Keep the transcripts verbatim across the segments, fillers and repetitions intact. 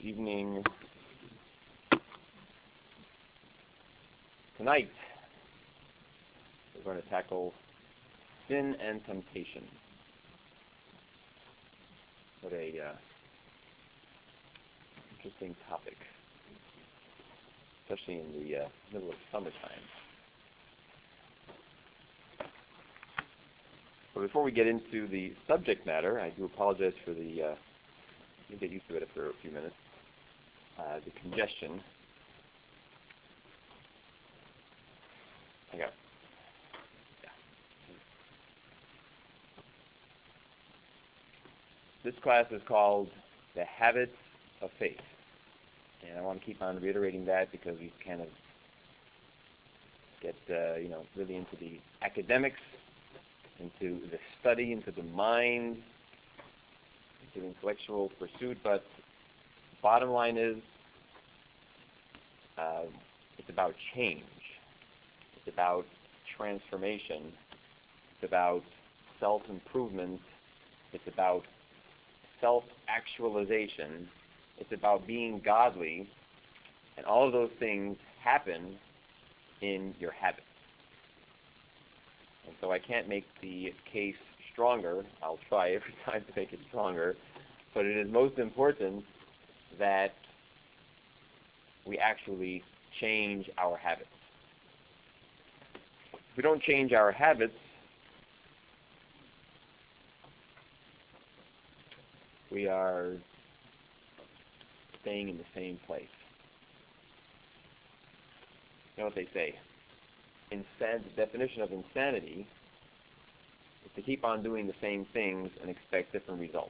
evening. Tonight, we're going to tackle sin and temptation. What a uh, interesting topic, especially in the uh, middle of summertime. But before we get into the subject matter, I do apologize for the, uh, you get used to it after a few minutes, uh, the congestion. Hang on. Yeah. This class is called The Habits of Faith. And I want to keep on reiterating that because we kind of get, uh, you know, really into the academics, into the study, into the mind, into the intellectual pursuit. But bottom line is, uh, it's about change. It's about transformation. It's about self-improvement. It's about self-actualization. It's about being godly. And all of those things happen in your habits. And so I can't make the case stronger. I'll try every time to make it stronger. But it is most important that we actually change our habits. If we don't change our habits, we are staying in the same place. You know what they say? Insan- the definition of insanity is to keep on doing the same things and expect different results.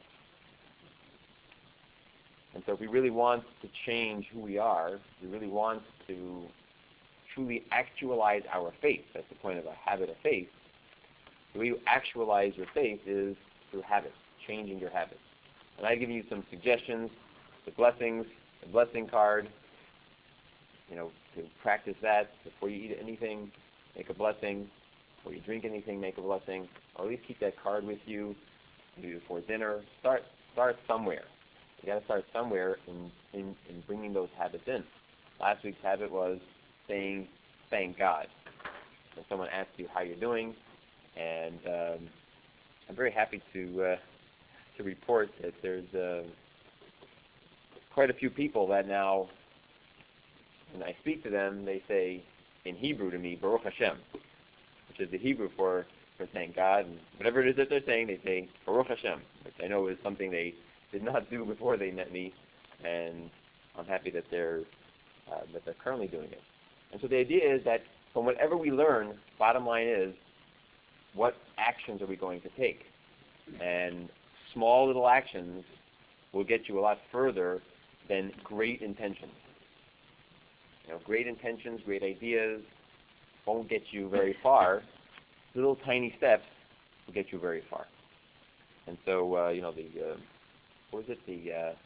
And so if we really want to change who we are, we really want to truly actualize our faith, that's the point of a habit of faith, the way you actualize your faith is through habits, changing your habits. And I've given you some suggestions, the blessings, the blessing card, you know, to practice that before you eat anything, make a blessing. Before you drink anything, make a blessing. Or at least keep that card with you, maybe before dinner. Start start somewhere. You got to start somewhere in, in, in bringing those habits in. Last week's habit was saying, thank God. When someone asks you how you're doing, and um, I'm very happy to uh, to report that there's uh, quite a few people that now, when I speak to them, they say in Hebrew to me, Baruch Hashem, which is the Hebrew for, for thank God. And whatever it is that they're saying, they say Baruch Hashem, which I know is something they did not do before they met me, and I'm happy that they're uh, that they're currently doing it. And so the idea is that from whatever we learn, bottom line is, what actions are we going to take? And small little actions will get you a lot further than great intentions. You know, great intentions, great ideas won't get you very far. Little tiny steps will get you very far. And so, uh, you know, the uh, what was it? The uh,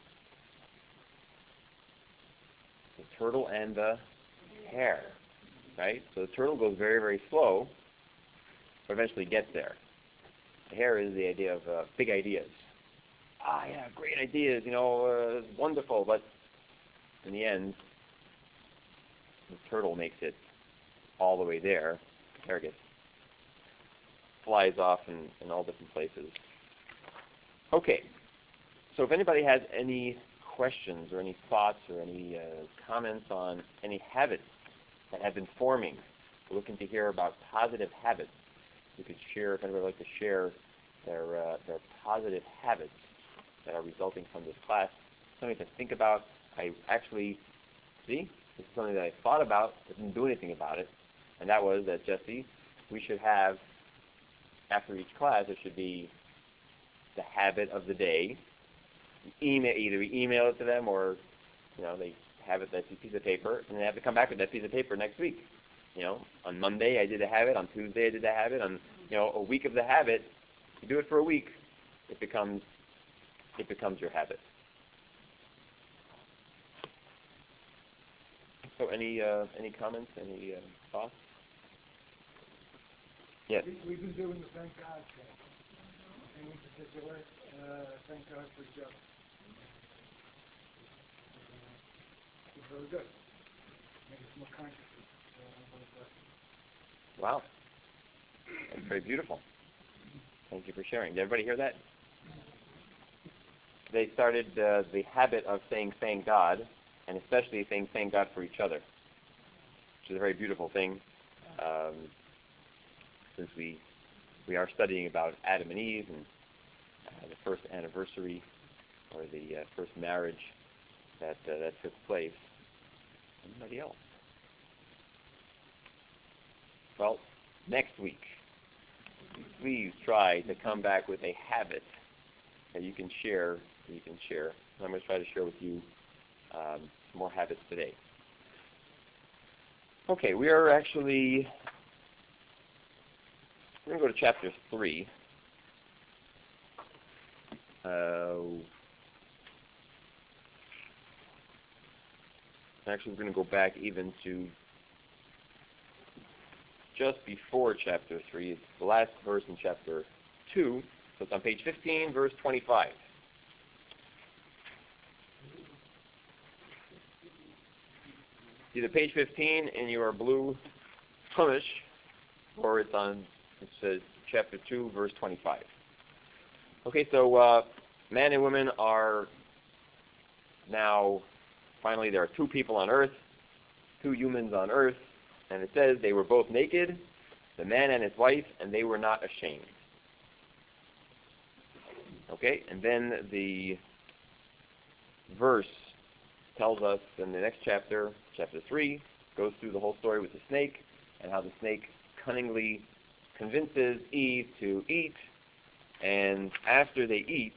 the turtle and the hare, right? So the turtle goes very, very slow, but eventually gets there. The hare is the idea of uh, big ideas. Ah, yeah, great ideas, you know, uh, wonderful, but in the end, the turtle makes it all the way there. The hare gets, flies off in, in all different places. Okay, so if anybody has any questions or any thoughts or any uh, comments on any habits that have been forming, we're looking to hear about positive habits. You could share, if anybody would like to share their uh, their positive habits that are resulting from this class. Something to think about. I actually, see, this is something that I thought about, but didn't do anything about it, and that was that, Jesse, we should have, after each class, there should be the habit of the day. Email, either we email it to them or, you know, they have it, that piece of paper, and they have to come back with that piece of paper next week. You know, on Monday I did the habit, on Tuesday I did the habit, on, you know, a week of the habit. You do it for a week, it becomes, it becomes your habit. So any uh, any comments, any uh, thoughts? Yes. We've been doing the thank God thing. And in particular, uh, thank God for Joe. very good. Make us more conscious of uh, what it does. Wow. That's very beautiful. Thank you for sharing. Did everybody hear that? They started uh, the habit of saying thank God, and especially saying thank God for each other, which is a very beautiful thing. Um, since we we are studying about Adam and Eve and uh, the first anniversary or the uh, first marriage that uh, that took place. Anybody else? Well, next week, please try to come back with a habit that you can share. That you can share. I'm going to try to share with you um, some more habits today. Okay, we are actually we're going to go to chapter three. Uh, actually, we're going to go back even to just before chapter three. It's the last verse in chapter two. So it's on page fifteen, verse twenty-five. Either page fifteen in your blue Chumash, or it's on, it says chapter two, verse twenty-five. Okay, so uh, man and women are now, finally there are two people on earth, two humans on earth, and it says they were both naked, the man and his wife, and they were not ashamed. Okay, and then the verse tells us in the next chapter, chapter three, goes through the whole story with the snake and how the snake cunningly convinces Eve to eat, and after they eat,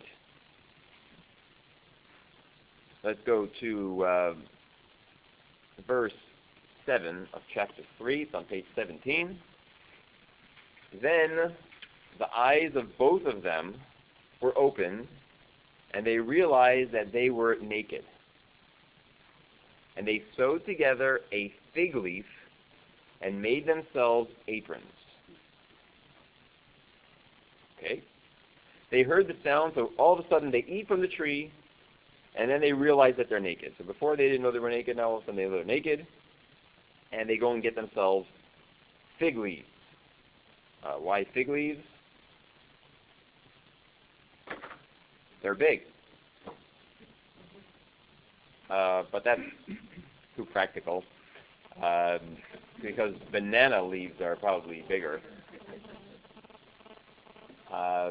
let's go to uh, verse seven of chapter three. It's on page seventeen. Then the eyes of both of them were opened, and they realized that they were naked. And they sewed together a fig leaf and made themselves aprons. Okay? They heard the sound, so all of a sudden they eat from the tree, and then they realize that they're naked. So before they didn't know they were naked, now all of a sudden they know they're naked, and they go and get themselves fig leaves. Uh, why fig leaves? They're big. Uh, but that's too practical, um, because banana leaves are probably bigger. Um,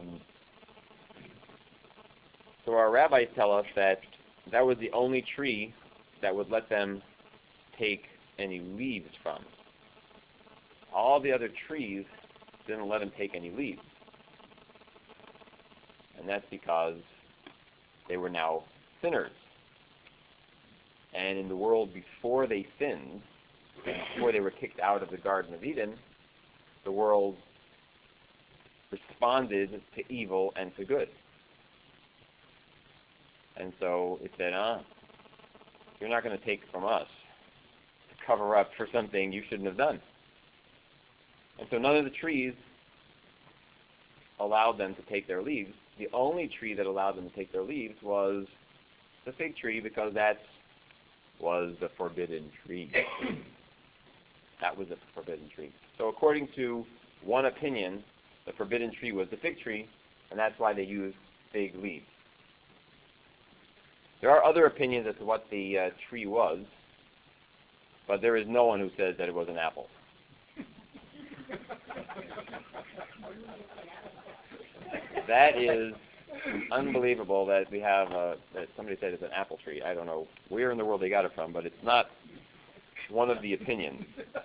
so our rabbis tell us that that was the only tree that would let them take any leaves from. All the other trees didn't let them take any leaves. And that's because they were now sinners. And in the world before they sinned, before they were kicked out of the Garden of Eden, the world responded to evil and to good. And so it said, ah, you're not going to take from us to cover up for something you shouldn't have done. And so none of the trees allowed them to take their leaves. The only tree that allowed them to take their leaves was the fig tree, because that was the forbidden tree. That was the forbidden tree. So according to one opinion, the forbidden tree was the fig tree, and that's why they used fig leaves. There are other opinions as to what the uh, tree was, but there is no one who says that it was an apple. That is unbelievable that we have, uh, that somebody said it's an apple tree. I don't know where in the world they got it from, but it's not one of the opinions.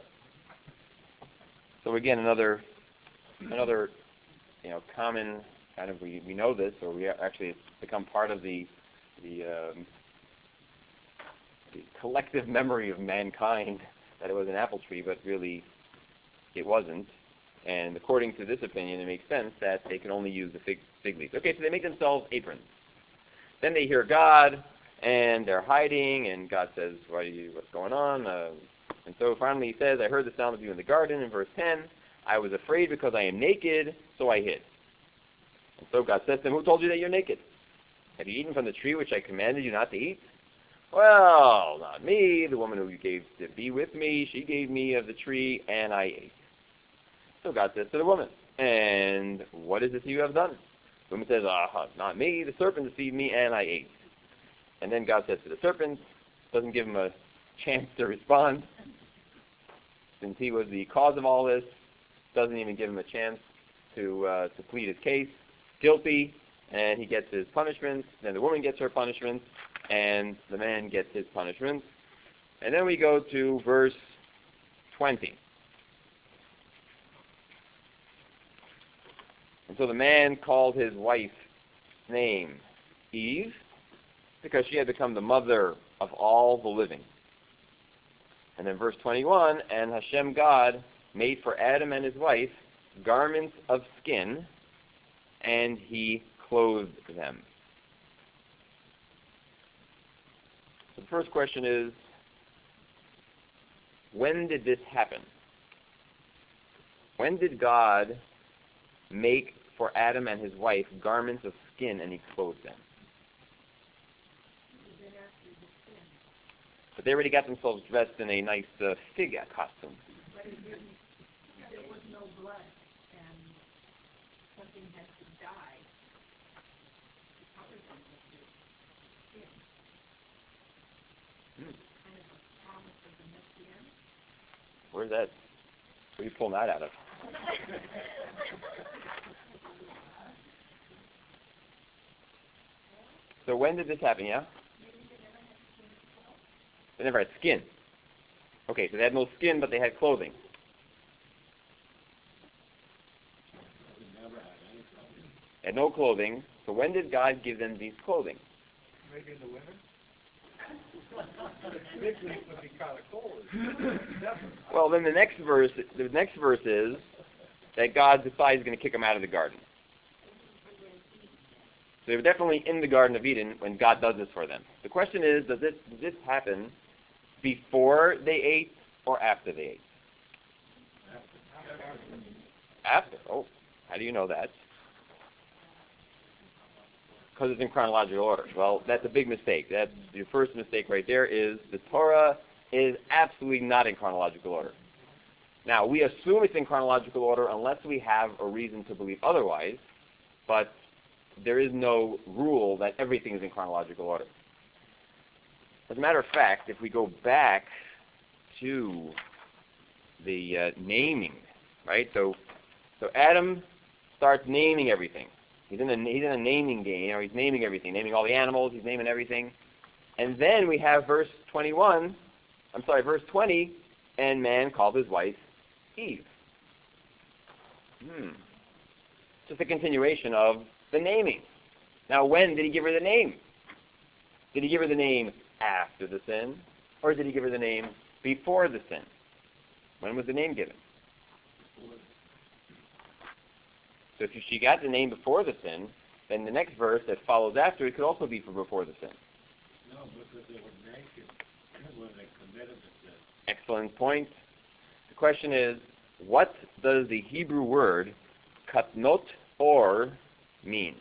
So again, another, another, you know, common kind of, we, we know this, or we actually it's become part of the, the, um, the collective memory of mankind that it was an apple tree, but really it wasn't. And according to this opinion, it makes sense that they can only use the fig, fig leaves. Okay, so they make themselves aprons. Then they hear God, and they're hiding, and God says, "What are you, what's going on?" Uh, and so finally he says, "I heard the sound of you in the garden," in verse ten. "I was afraid because I am naked, so I hid." And so God says to them, "Who told you that you're naked? Have you eaten from the tree which I commanded you not to eat?" Well, not me. The woman who gave to be with me, she gave me of the tree, and I ate. So God says to the woman, and what is this you have done? The woman says, ah, not me. The serpent deceived me, and I ate. And then God says to the serpent, doesn't give him a chance to respond, since he was the cause of all this, doesn't even give him a chance to uh, to plead his case, guilty, and he gets his punishment. Then the woman gets her punishment, and the man gets his punishment. And then we go to verse twenty. And so the man called his wife's name Eve, because she had become the mother of all the living. And then verse twenty-one, and Hashem God made for Adam and his wife garments of skin, and he clothed them. So the first question is, when did this happen? When did God make for Adam and his wife garments of skin, and he clothed them? But they already got themselves dressed in a nice uh, fig costume. But it didn't, there was no blood, and something had to die to cover them with this skin. Hmm. Kind of a promise of the Messiah. Where's that? Where are you pulling that out of? So when did this happen, yeah? They never had skin. Okay, so they had no skin, but they had clothing. They had no clothing. So when did God give them these clothing? Maybe in the winter? This week would be kind of cold. Well, then the next verse, the next verse is that God decides he's going to kick them out of the garden. So they were definitely in the Garden of Eden when God does this for them. The question is, does this, does this happen before they ate or after they ate? After. Oh, how do you know that? Because it's in chronological order. Well, that's a big mistake. That's your first mistake right there. Is the Torah is absolutely not in chronological order. Now, we assume it's in chronological order unless we have a reason to believe otherwise, but there is no rule that everything is in chronological order. As a matter of fact, if we go back to the uh, naming, right? So, so Adam starts naming everything. He's in a he's in a naming game. You know, he's naming everything, naming all the animals. He's naming everything. And then we have verse twenty-one. I'm sorry, verse twenty. And man called his wife Eve. Hmm. Just a continuation of the naming. Now, when did he give her the name? Did he give her the name after the sin, or did he give her the name before the sin? When was the name given? So if she got the name before the sin, then the next verse that follows after it could also be for before the sin. No, because they were naked when they committed the sin. Excellent point. The question is, what does the Hebrew word katnot or mean?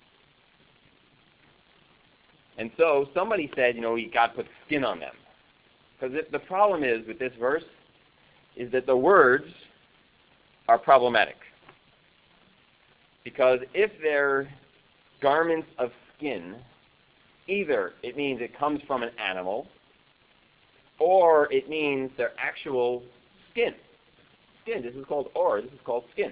And so somebody said, you know, God put skin on them. Because the problem is with this verse is that the words are problematic. Because if they're garments of skin, either it means it comes from an animal, or it means they're actual skin. Skin. This is called or. This is called skin.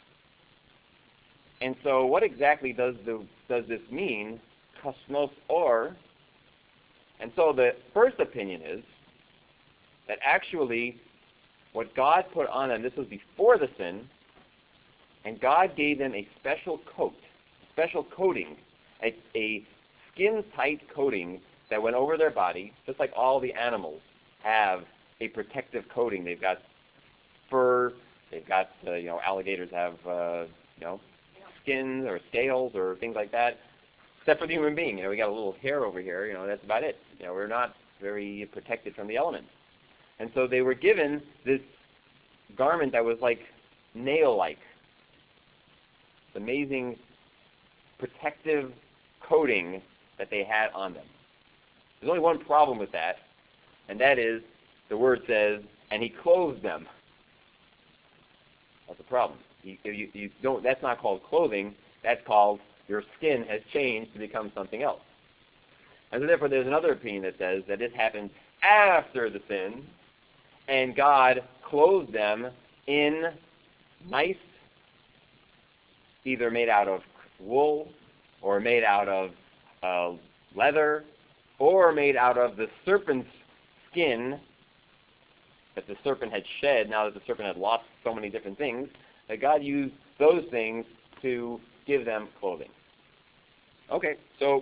And so what exactly does the does this mean? Kasnos or. And so the first opinion is that actually what God put on them, this was before the sin, and God gave them a special coat, a special coating, a, a skin-tight coating that went over their body, just like all the animals have a protective coating. They've got fur, they've got, uh, you know, alligators have, uh, you know, skins or scales or things like that, except for the human being. You know, we got a little hair over here, you know, that's about it. You know, we're not very protected from the elements. And so they were given this garment that was like nail-like, amazing protective coating that they had on them. There's only one problem with that, and that is the word says, and he clothed them. That's the problem. You, you, you don't. That's not called clothing. That's called your skin has changed to become something else. And so therefore there's another opinion that says that this happened after the sin, and God clothed them in nice, either made out of wool or made out of uh, leather or made out of the serpent's skin that the serpent had shed now that the serpent had lost so many different things, that God used those things to give them clothing. Okay, so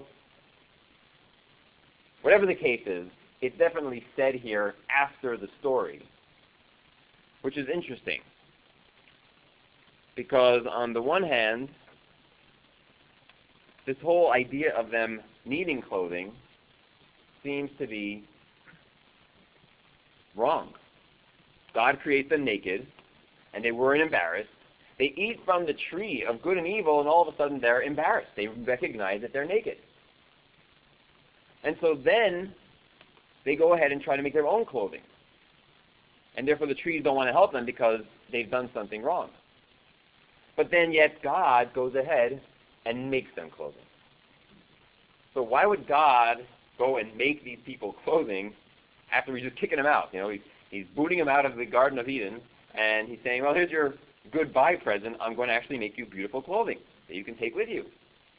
whatever the case is, it's definitely said here after the story, which is interesting. Because on the one hand, this whole idea of them needing clothing seems to be wrong. God creates them naked, and they weren't embarrassed. They eat from the tree of good and evil, and all of a sudden they're embarrassed. They recognize that they're naked. And so then they go ahead and try to make their own clothing. And therefore the trees don't want to help them because they've done something wrong. But then yet God goes ahead and makes them clothing. So why would God go and make these people clothing after he's just kicking them out? You know, he's, he's booting them out of the Garden of Eden, and he's saying, well, here's your goodbye present. I'm going to actually make you beautiful clothing that you can take with you.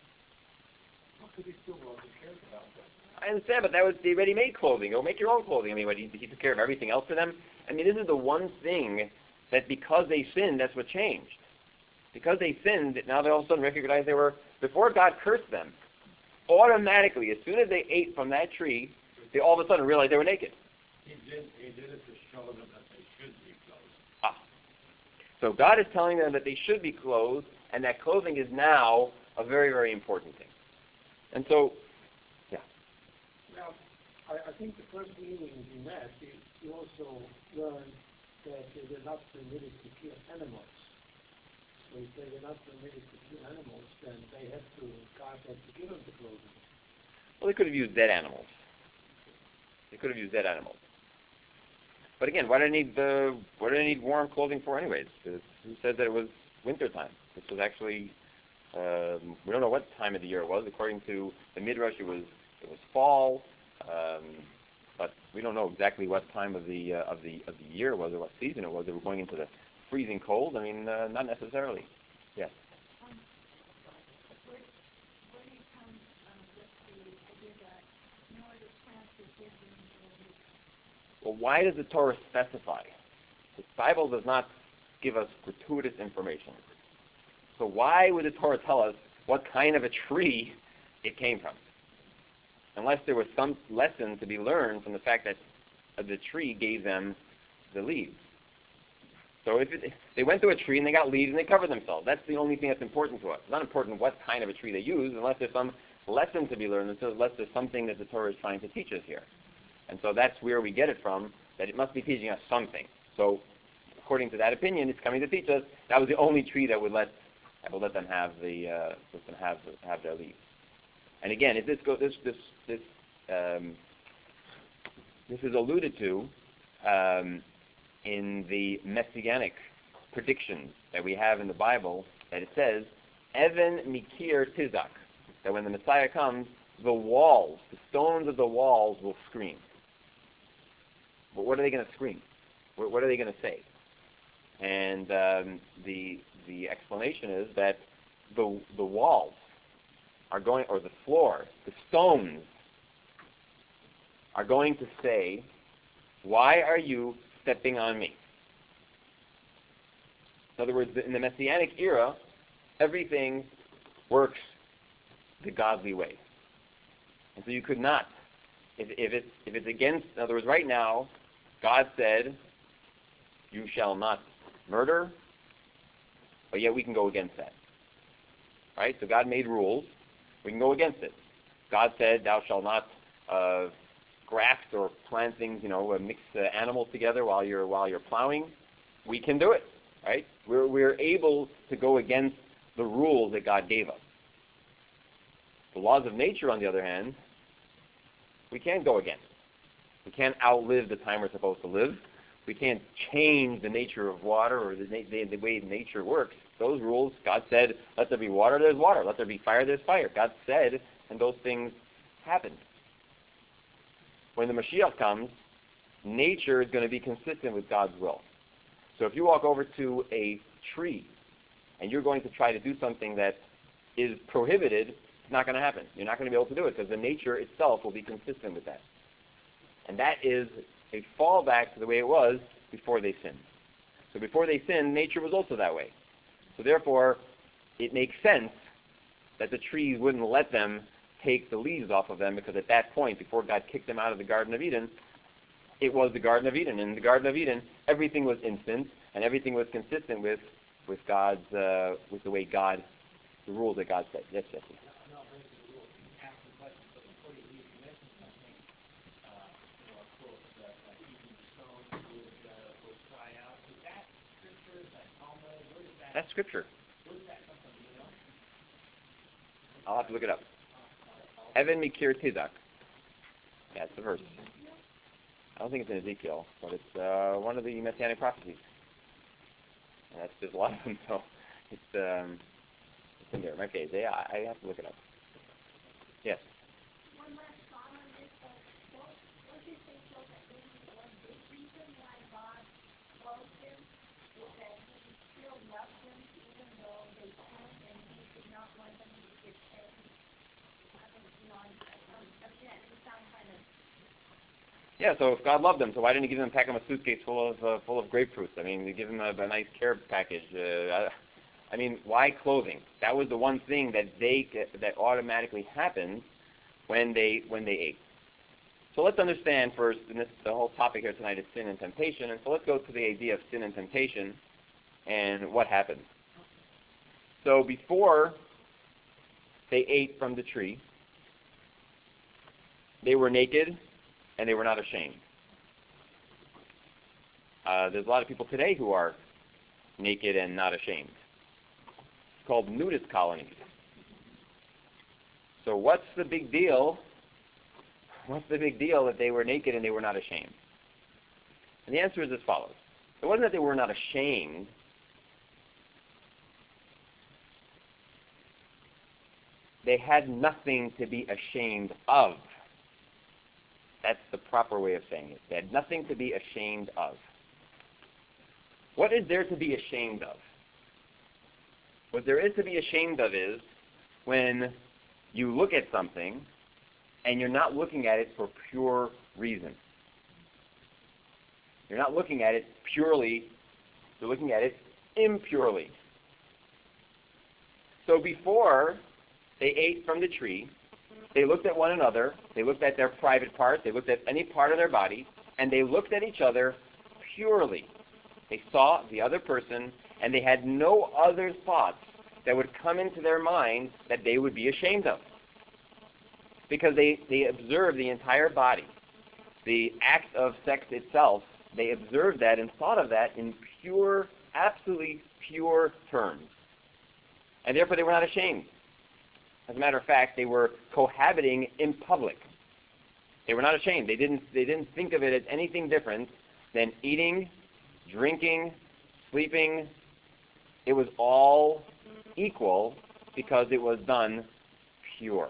How could he still well care about that? I understand, but that was the ready-made clothing. Go make your own clothing. I mean, what, he, he took care of everything else for them? I mean, this is the one thing that because they sinned, that's what changed. Because they sinned, now they all of a sudden recognize they were, before God cursed them, automatically, as soon as they ate from that tree, they all of a sudden realized they were naked. He did, he did it to show them that they should be clothed. Ah. So God is telling them that they should be clothed, and that clothing is now a very, very important thing. And so, yeah. Now, I, I think the first meeting in that, you, you also learned that they were not permitted to kill animals. So if they were not permitted to kill animals, then they had to, God had to give them the clothing. Well, they could have used dead animals. They could have used dead animals. But again, why do they need the? What do they need warm clothing for, anyways? Who said that it was wintertime? This was actually um, we don't know what time of the year it was. According to the Midrash, it was it was fall, um, but we don't know exactly what time of the uh, of the of the year it was or what season it was. They were going into the freezing cold. I mean, uh, not necessarily. Yes. Um, where, where do you come um, with the idea that no other plant is given the Well, why does the Torah specify? The Bible does not give us gratuitous information. So why would the Torah tell us what kind of a tree it came from? Unless there was some lesson to be learned from the fact that the tree gave them the leaves. So if it, they went to a tree and they got leaves and they covered themselves, that's the only thing that's important to us. It's not important what kind of a tree they use unless there's some lesson to be learned, unless there's something that the Torah is trying to teach us here. And so that's where we get it from, that it must be teaching us something. So according to that opinion, it's coming to teach us that was the only tree that would let that would let them have the uh, let them have have their leaves. And again, if this go this this this um, this is alluded to um, in the messianic predictions that we have in the Bible, that it says, "Even mikir tizak," that when the Messiah comes, the walls, the stones of the walls will scream. But what are they going to scream? What, what are they going to say? And um, the the explanation is that the the walls are going, or the floor, the stones are going to say, "Why are you stepping on me?" In other words, in the Messianic era, everything works the godly way. And so you could not, if, if, it's, if it's against, in other words, right now, God said, "You shall not murder," but yet we can go against that. Right? So God made rules. We can go against it. God said, "Thou shalt not uh, graft or plant things, you know, uh, mix uh, animals together while you're while you're plowing." We can do it. Right? We're we're able to go against the rules that God gave us. The laws of nature, on the other hand, We can't go again. We can't outlive the time we're supposed to live. We can't change the nature of water or the, na- the, the way nature works. Those rules, God said, let there be water, there's water. Let there be fire, there's fire. God said, and those things happened. When the Mashiach comes, nature is going to be consistent with God's will. So if you walk over to a tree and you're going to try to do something that is prohibited, it's not going to happen. You're not going to be able to do it because the nature itself will be consistent with that. And that is a fallback to the way it was before they sinned. So before they sinned, nature was also that way. So therefore, it makes sense that the trees wouldn't let them take the leaves off of them, because at that point, before God kicked them out of the Garden of Eden, it was the Garden of Eden. And in the Garden of Eden, everything was instant, and everything was consistent with, with God's, uh, with the way God, the rules that God said. Yes, Jesse. I'm not breaking the rules. You can ask the question, but before you leave, you mentioned something, uh, you know, a quote that, like, even the stones would, uh, would cry out. Is that scripture? Is that Talmud? Where is that? That's scripture. Where does that come from? Do you know? I'll have to look it up. Evan Mikir Tizak. Yeah, it's the verse. I don't think it's in Ezekiel, but it's uh, one of the Messianic prophecies. And that's just a lot of them, so it's, um, it's in there. It might be Isaiah. I, I have to look it up. Yes? One last thought on this, but don't, don't you think so that maybe one big reason why God loved him is that he still loved them even though they sinned and he did not want them to get saved? I think, you know, I- I- again, it sounds kind of Yeah, so if God loved them, so why didn't he give them, pack them a suitcase full of uh, full of grapefruits? I mean, he give them a, a nice care package. Uh, I, I mean, why clothing? That was the one thing that they that automatically happened when they when they ate. So let's understand first, and this the whole topic here tonight is sin and temptation. And so let's go to the idea of sin and temptation and what happened. So before they ate from the tree, they were naked and they were not ashamed. Uh, there's a lot of people today who are naked and not ashamed. It's called nudist colonies. So what's the big deal? What's the big deal that they were naked and they were not ashamed? And the answer is as follows. It wasn't that they were not ashamed. They had nothing to be ashamed of. That's the proper way of saying it. They had nothing to be ashamed of. What is there to be ashamed of? What there is to be ashamed of is when you look at something and you're not looking at it for pure reason. You're not looking at it purely, you're looking at it impurely. So before they ate from the tree, they looked at one another, they looked at their private part, they looked at any part of their body, and they looked at each other purely. They saw the other person, and they had no other thoughts that would come into their mind that they would be ashamed of. Because they, they observed the entire body. The act of sex itself, they observed that and thought of that in pure, absolutely pure terms. And therefore they were not ashamed. As a matter of fact, they were cohabiting in public. They were not ashamed. They didn't, they didn't think of it as anything different than eating, drinking, sleeping. It was all equal because it was done pure.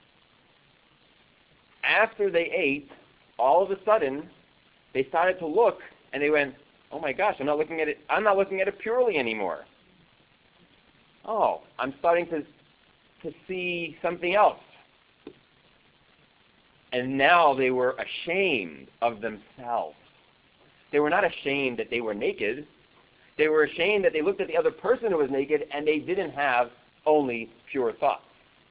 After they ate, all of a sudden, they started to look and they went, oh my gosh, I'm not looking at it, I'm not looking at it purely anymore. Oh, I'm starting to to see something else. And now they were ashamed of themselves. They were not ashamed that they were naked. They were ashamed that they looked at the other person who was naked and they didn't have only pure thoughts.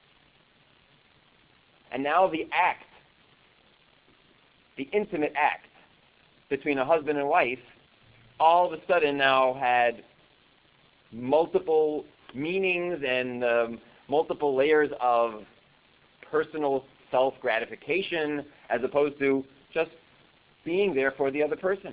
And now the act, the intimate act between a husband and wife, all of a sudden now had multiple meanings and um, multiple layers of personal self-gratification as opposed to just being there for the other person.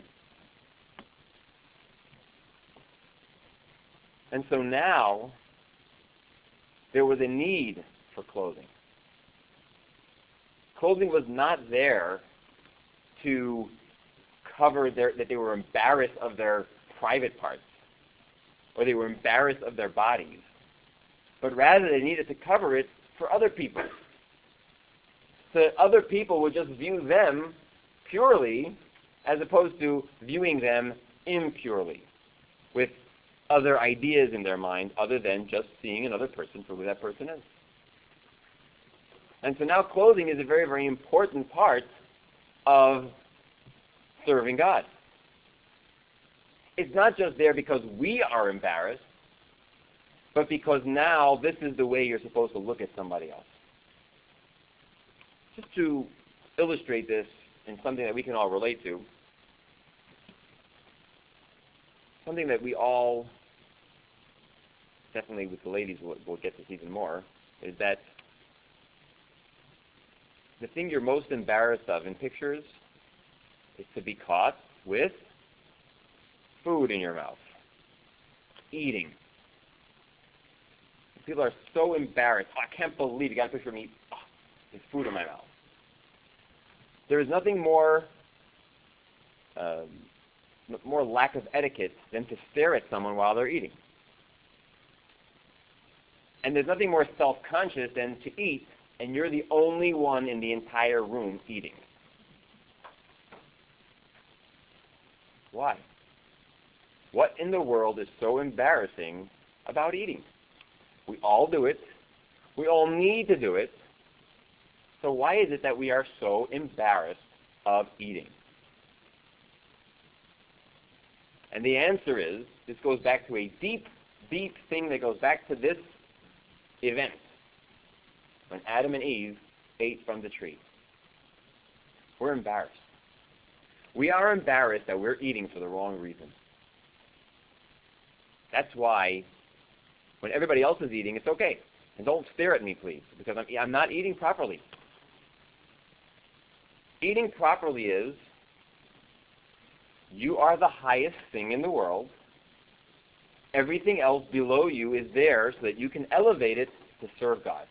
And so now there was a need for clothing. Clothing was not there to cover their, that they were embarrassed of their private parts, or they were embarrassed of their bodies, but rather they needed to cover it for other people. So that other people would just view them purely as opposed to viewing them impurely, with other ideas in their mind other than just seeing another person for who that person is. And so now clothing is a very, very important part of serving God. It's not just there because we are embarrassed, but because now this is the way you're supposed to look at somebody else. Just to illustrate this in something that we can all relate to, something that we all, definitely with the ladies will, will get this even more, is that the thing you're most embarrassed of in pictures is to be caught with food in your mouth, eating. People are so embarrassed. Oh, I can't believe you got a picture of me. Oh, there's food in my mouth. There is nothing more, uh, more lack of etiquette than to stare at someone while they're eating. And there's nothing more self-conscious than to eat, and you're the only one in the entire room eating. Why? What in the world is so embarrassing about eating? We all do it. We all need to do it. So why is it that we are so embarrassed of eating? And the answer is, this goes back to a deep, deep thing that goes back to this event, when Adam and Eve ate from the tree. We're embarrassed. We are embarrassed that we're eating for the wrong reason. That's why when everybody else is eating, it's okay. And don't stare at me, please, because I'm, I'm not eating properly. Eating properly is, you are the highest thing in the world. Everything else below you is there so that you can elevate it to serve God.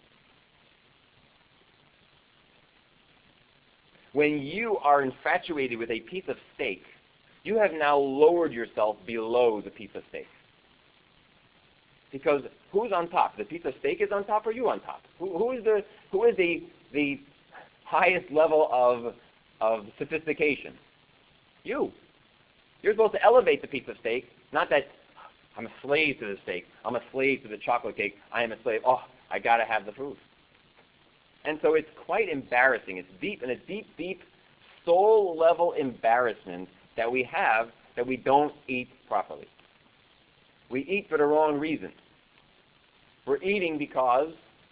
When you are infatuated with a piece of steak, you have now lowered yourself below the piece of steak. Because who's on top? The piece of steak is on top, or you on top? Who, who is the who is the the highest level of of sophistication? You. You're supposed to elevate the piece of steak, not that I'm a slave to the steak. I'm a slave to the chocolate cake. I am a slave. Oh, I got to have the food. And so it's quite embarrassing. It's deep, and a deep, deep soul-level embarrassment that we have that we don't eat properly. We eat for the wrong reason. We're eating because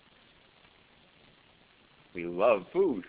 we love food.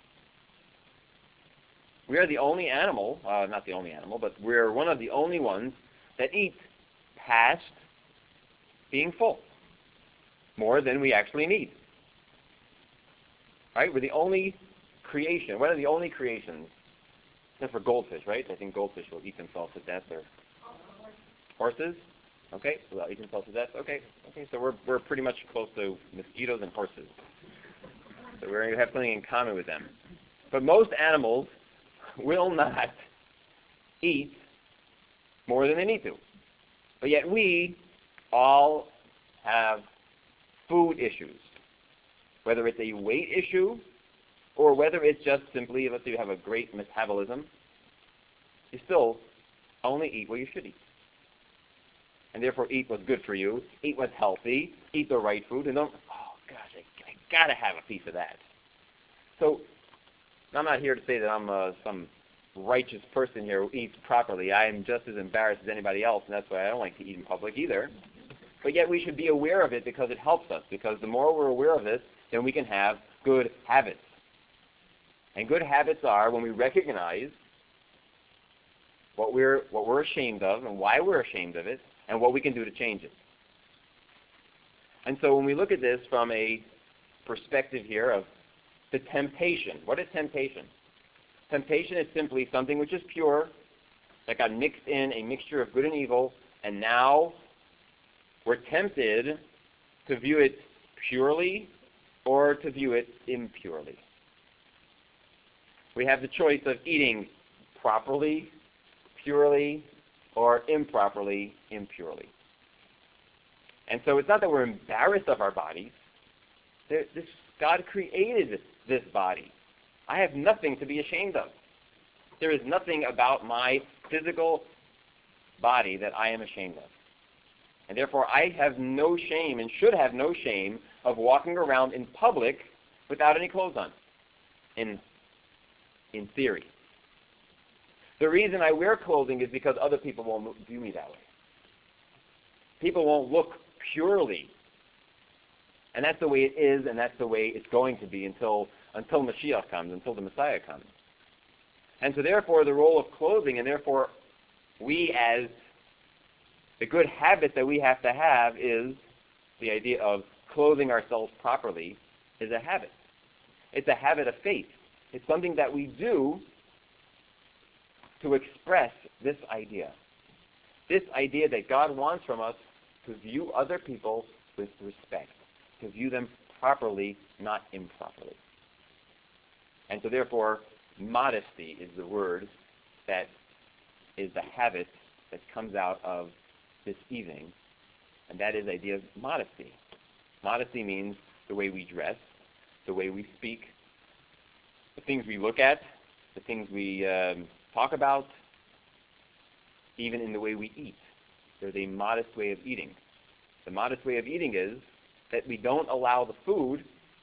We are the only animal, uh, not the only animal, but we're one of the only ones that eat past being full, more than we actually need. Right? We're the only creation, one of the only creations, except for goldfish, right? I think goldfish will eat themselves to death, or horses. Okay, so they'll eat themselves to death. Okay, okay, so we're we're pretty much close to mosquitoes and horses. So we're going to have something in common with them. But most animals will not eat more than they need to. But yet we all have food issues, whether it's a weight issue or whether it's just simply, let's say you have a great metabolism, you still only eat what you should eat. And therefore eat what's good for you, eat what's healthy, eat the right food, and don't, oh gosh, I, I got to have a piece of that. So I'm not here to say that I'm uh, some righteous person here who eats properly. I am just as embarrassed as anybody else, and that's why I don't like to eat in public either. But yet we should be aware of it because it helps us, because the more we're aware of it, then we can have good habits. And good habits are when we recognize what we're what we're ashamed of and why we're ashamed of it and what we can do to change it. And so when we look at this from a perspective here of the temptation, what is temptation? Temptation is simply something which is pure, that got mixed in, a mixture of good and evil, and now we're tempted to view it purely or to view it impurely. we have the choice of eating properly, purely, or improperly, impurely. And so it's not that we're embarrassed of our bodies. There, this, God created this body. I have nothing to be ashamed of. There is nothing about my physical body that I am ashamed of. And therefore, I have no shame and should have no shame of walking around in public without any clothes on, in, in theory. The reason I wear clothing is because other people won't view me that way. People won't look purely. And that's the way it is, and that's the way it's going to be until until Mashiach comes, until the Messiah comes. And so therefore, the role of clothing, and therefore we as the good habit that we have to have is the idea of clothing ourselves properly is a habit. It's a habit of faith. It's something that we do to express this idea. This idea that God wants from us to view other people with respect, to view them properly, not improperly. And so therefore, modesty is the word that is the habit that comes out of this evening, and that is the idea of modesty. Modesty means the way we dress, the way we speak, the things we look at, the things we um, talk about, even in the way we eat. There's a modest way of eating. The modest way of eating is that we don't allow the food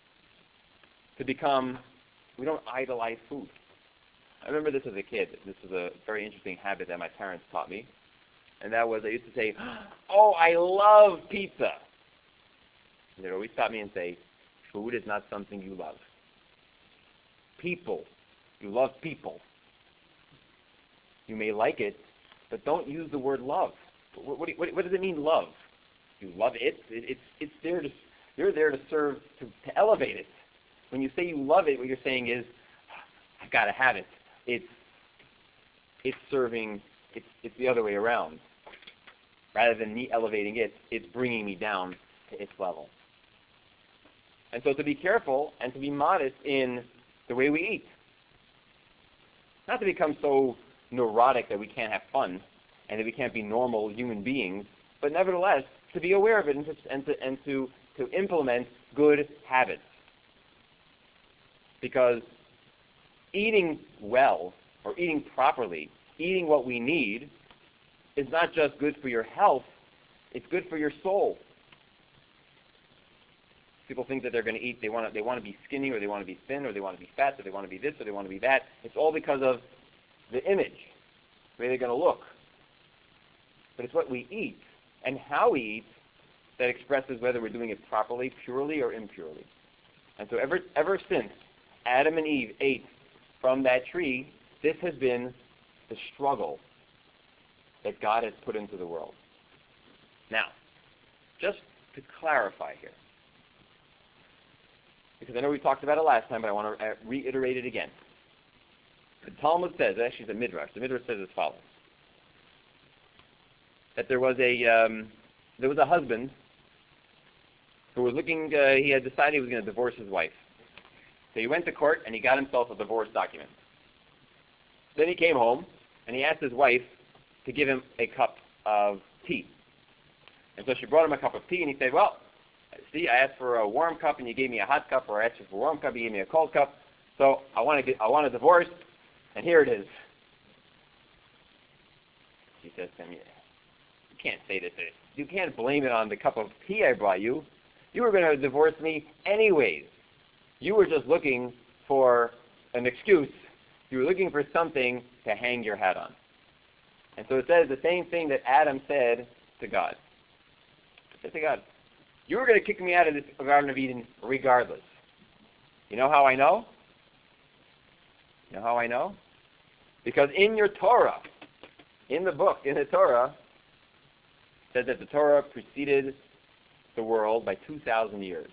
to become, we don't idolize food. I remember this as a kid. This was a very interesting habit that my parents taught me. And that was, I used to say, oh, I love pizza. And they'd always stop me and say, food is not something you love. People. You love people. You may like it, but don't use the word love. What, what, what, what does it mean, love? You love it. it it's it's there to you're there to serve to, to elevate it. When you say you love it, what you're saying is, I've got to have it. It's it's serving. It's it's the other way around. Rather than me elevating it, it's bringing me down to its level. And so to be careful and to be modest in the way we eat. Not to become so neurotic that we can't have fun and that we can't be normal human beings, but nevertheless to be aware of it and to and to, and to, to implement good habits. Because eating well or eating properly, eating what we need, is not just good for your health, it's good for your soul. People think that they're going to eat, they want to, they want to be skinny, or they want to be thin, or they want to be fat, or they want to be this, or they want to be that. It's all because of the image, the way they're going to look. But it's what we eat and how we eat that expresses whether we're doing it properly, purely, or impurely. And so ever, ever since Adam and Eve ate from that tree, this has been the struggle that God has put into the world. Now, just to clarify here, because I know we talked about it last time, but I want to reiterate it again. The Talmud says, actually the Midrash, the Midrash says as follows, that there was a um, there was a husband who was looking, uh, he had decided he was going to divorce his wife. So he went to court and he got himself a divorce document. Then he came home and he asked his wife to give him a cup of tea. And so she brought him a cup of tea and he said, well, see, I asked for a warm cup and you gave me a hot cup, or I asked you for a warm cup and you gave me a cold cup. So I want to get, I want a divorce, and here it is. She says to him, you can't say this. You can't blame it on the cup of tea I brought you. You were going to divorce me anyways. You were just looking for an excuse. You were looking for something to hang your hat on. And so it says the same thing that Adam said to God. He said to God, you were going to kick me out of this Garden of Eden regardless. You know how I know? You know how I know? Because in your Torah, in the book, in the Torah, it says that the Torah preceded the world by two thousand years.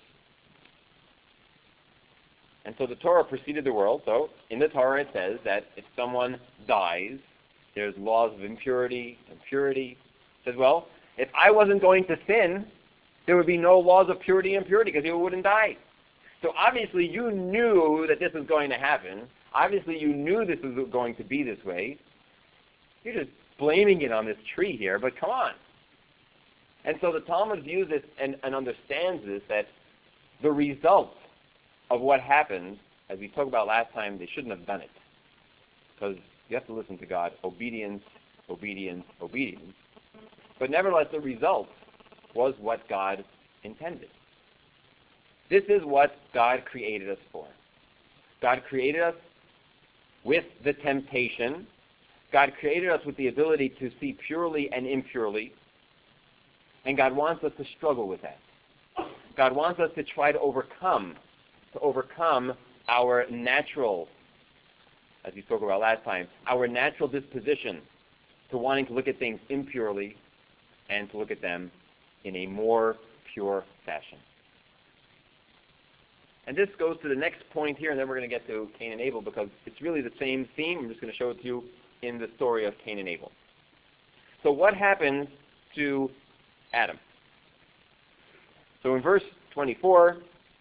And so the Torah preceded the world. So in the Torah it says that if someone dies, there's laws of impurity and purity. It says, well, if I wasn't going to sin, there would be no laws of purity and impurity because people wouldn't die. So obviously you knew that this was going to happen. Obviously, you knew this was going to be this way. You're just blaming it on this tree here, but come on. And so the Talmud views this and, and understands this, that the result of what happened, as we talked about last time, they shouldn't have done it. Because you have to listen to God. Obedience, obedience, obedience. But nevertheless, the result was what God intended. This is what God created us for. God created us with the temptation. God created us with the ability to see purely and impurely. And God wants us to struggle with that. God wants us to try to overcome, to overcome our natural, as we spoke about last time, our natural disposition to wanting to look at things impurely and to look at them in a more pure fashion. And this goes to the next point here, and then we're going to get to Cain and Abel, because it's really the same theme. I'm just going to show it to you in the story of Cain and Abel. So what happened to Adam? So in verse twenty-four,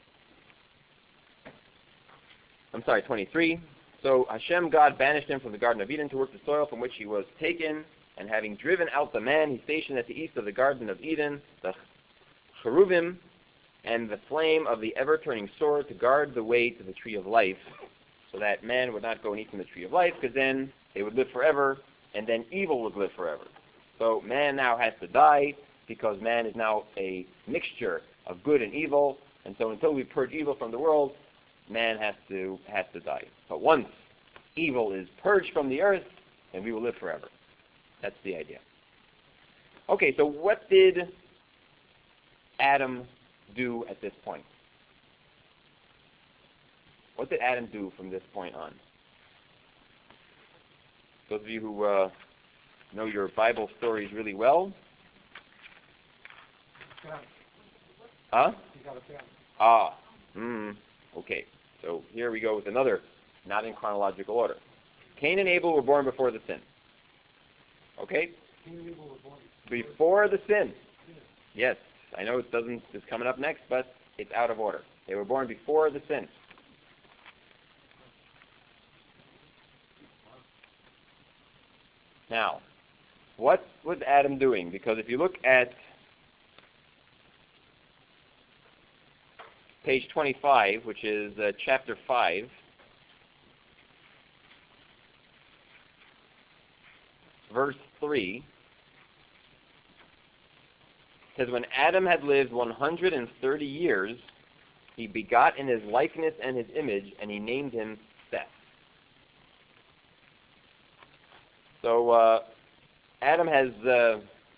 I'm sorry, twenty-three, so Hashem, God, banished him from the Garden of Eden to work the soil from which he was taken, and having driven out the man, he stationed at the east of the Garden of Eden the cherubim and the flame of the ever-turning sword to guard the way to the tree of life, so that man would not go and eat from the tree of life, because then they would live forever, and then evil would live forever. So man now has to die, because man is now a mixture of good and evil, and so until we purge evil from the world, man has to has to die. But once evil is purged from the earth, then we will live forever. That's the idea. Okay, so what did Adam do at this point? What did Adam do from this point on? Those of you who uh, know your Bible stories really well. Huh? Ah, mm, okay. So here we go with another, not in chronological order. Cain and Abel were born before the sin. Okay? Cain and Abel were born before the sin. Yes, I know it doesn't. It's coming up next, but it's out of order. They were born before the sin. Now, what was Adam doing? Because if you look at page twenty-five, which is uh, chapter five, verse three, says, when Adam had lived one hundred thirty years, he begot in his likeness and his image, and he named him Seth. So uh, Adam has uh,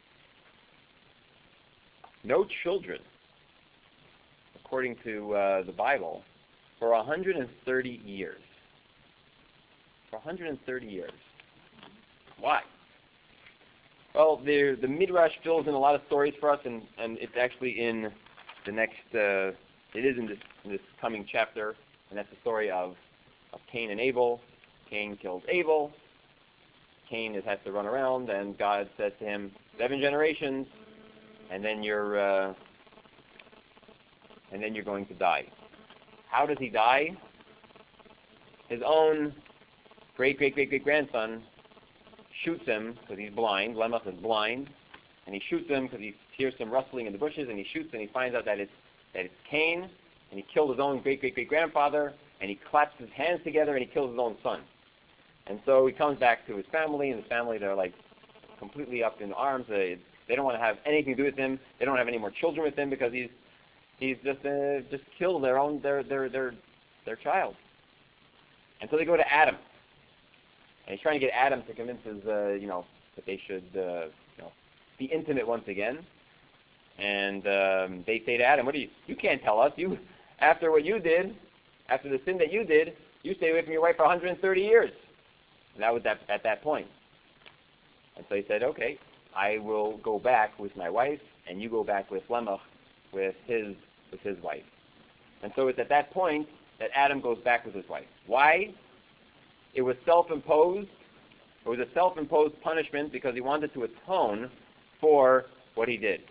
no children, according to uh, the Bible, for one hundred thirty years. For one hundred thirty years. Why? Well, the the Midrash fills in a lot of stories for us, and, and it's actually in the next, uh, it is in this, in this coming chapter, and that's the story of, of Cain and Abel. Cain kills Abel. Cain is, has to run around, and God says to him, seven generations, and then you're, uh, and then you're going to die. How does he die? His own great-great-great-great-grandson shoots him because he's blind. Lemach is blind, and he shoots him because he hears some rustling in the bushes, and he shoots, and he finds out that it's that it's Cain, and he killed his own great-great-great-grandfather, and he claps his hands together, and he kills his own son. And so he comes back to his family, and his family, they're like completely up in arms. They, they don't want to have anything to do with him. They don't have any more children with him because he's he's just uh, just killed their own their their their their child. And so they go to Adam, and he's trying to get Adam to convince his uh, you know that they should uh, you know be intimate once again. And um, they say to Adam, "What do you? You can't tell us. You after what you did, after the sin that you did, you stayed away from your wife for one hundred thirty years." And that was at, at that point. And so he said, okay, I will go back with my wife, and you go back with Lemach, with his with his wife. And so it's at that point that Adam goes back with his wife. Why? It was self-imposed. It was a self-imposed punishment because he wanted to atone for what he did.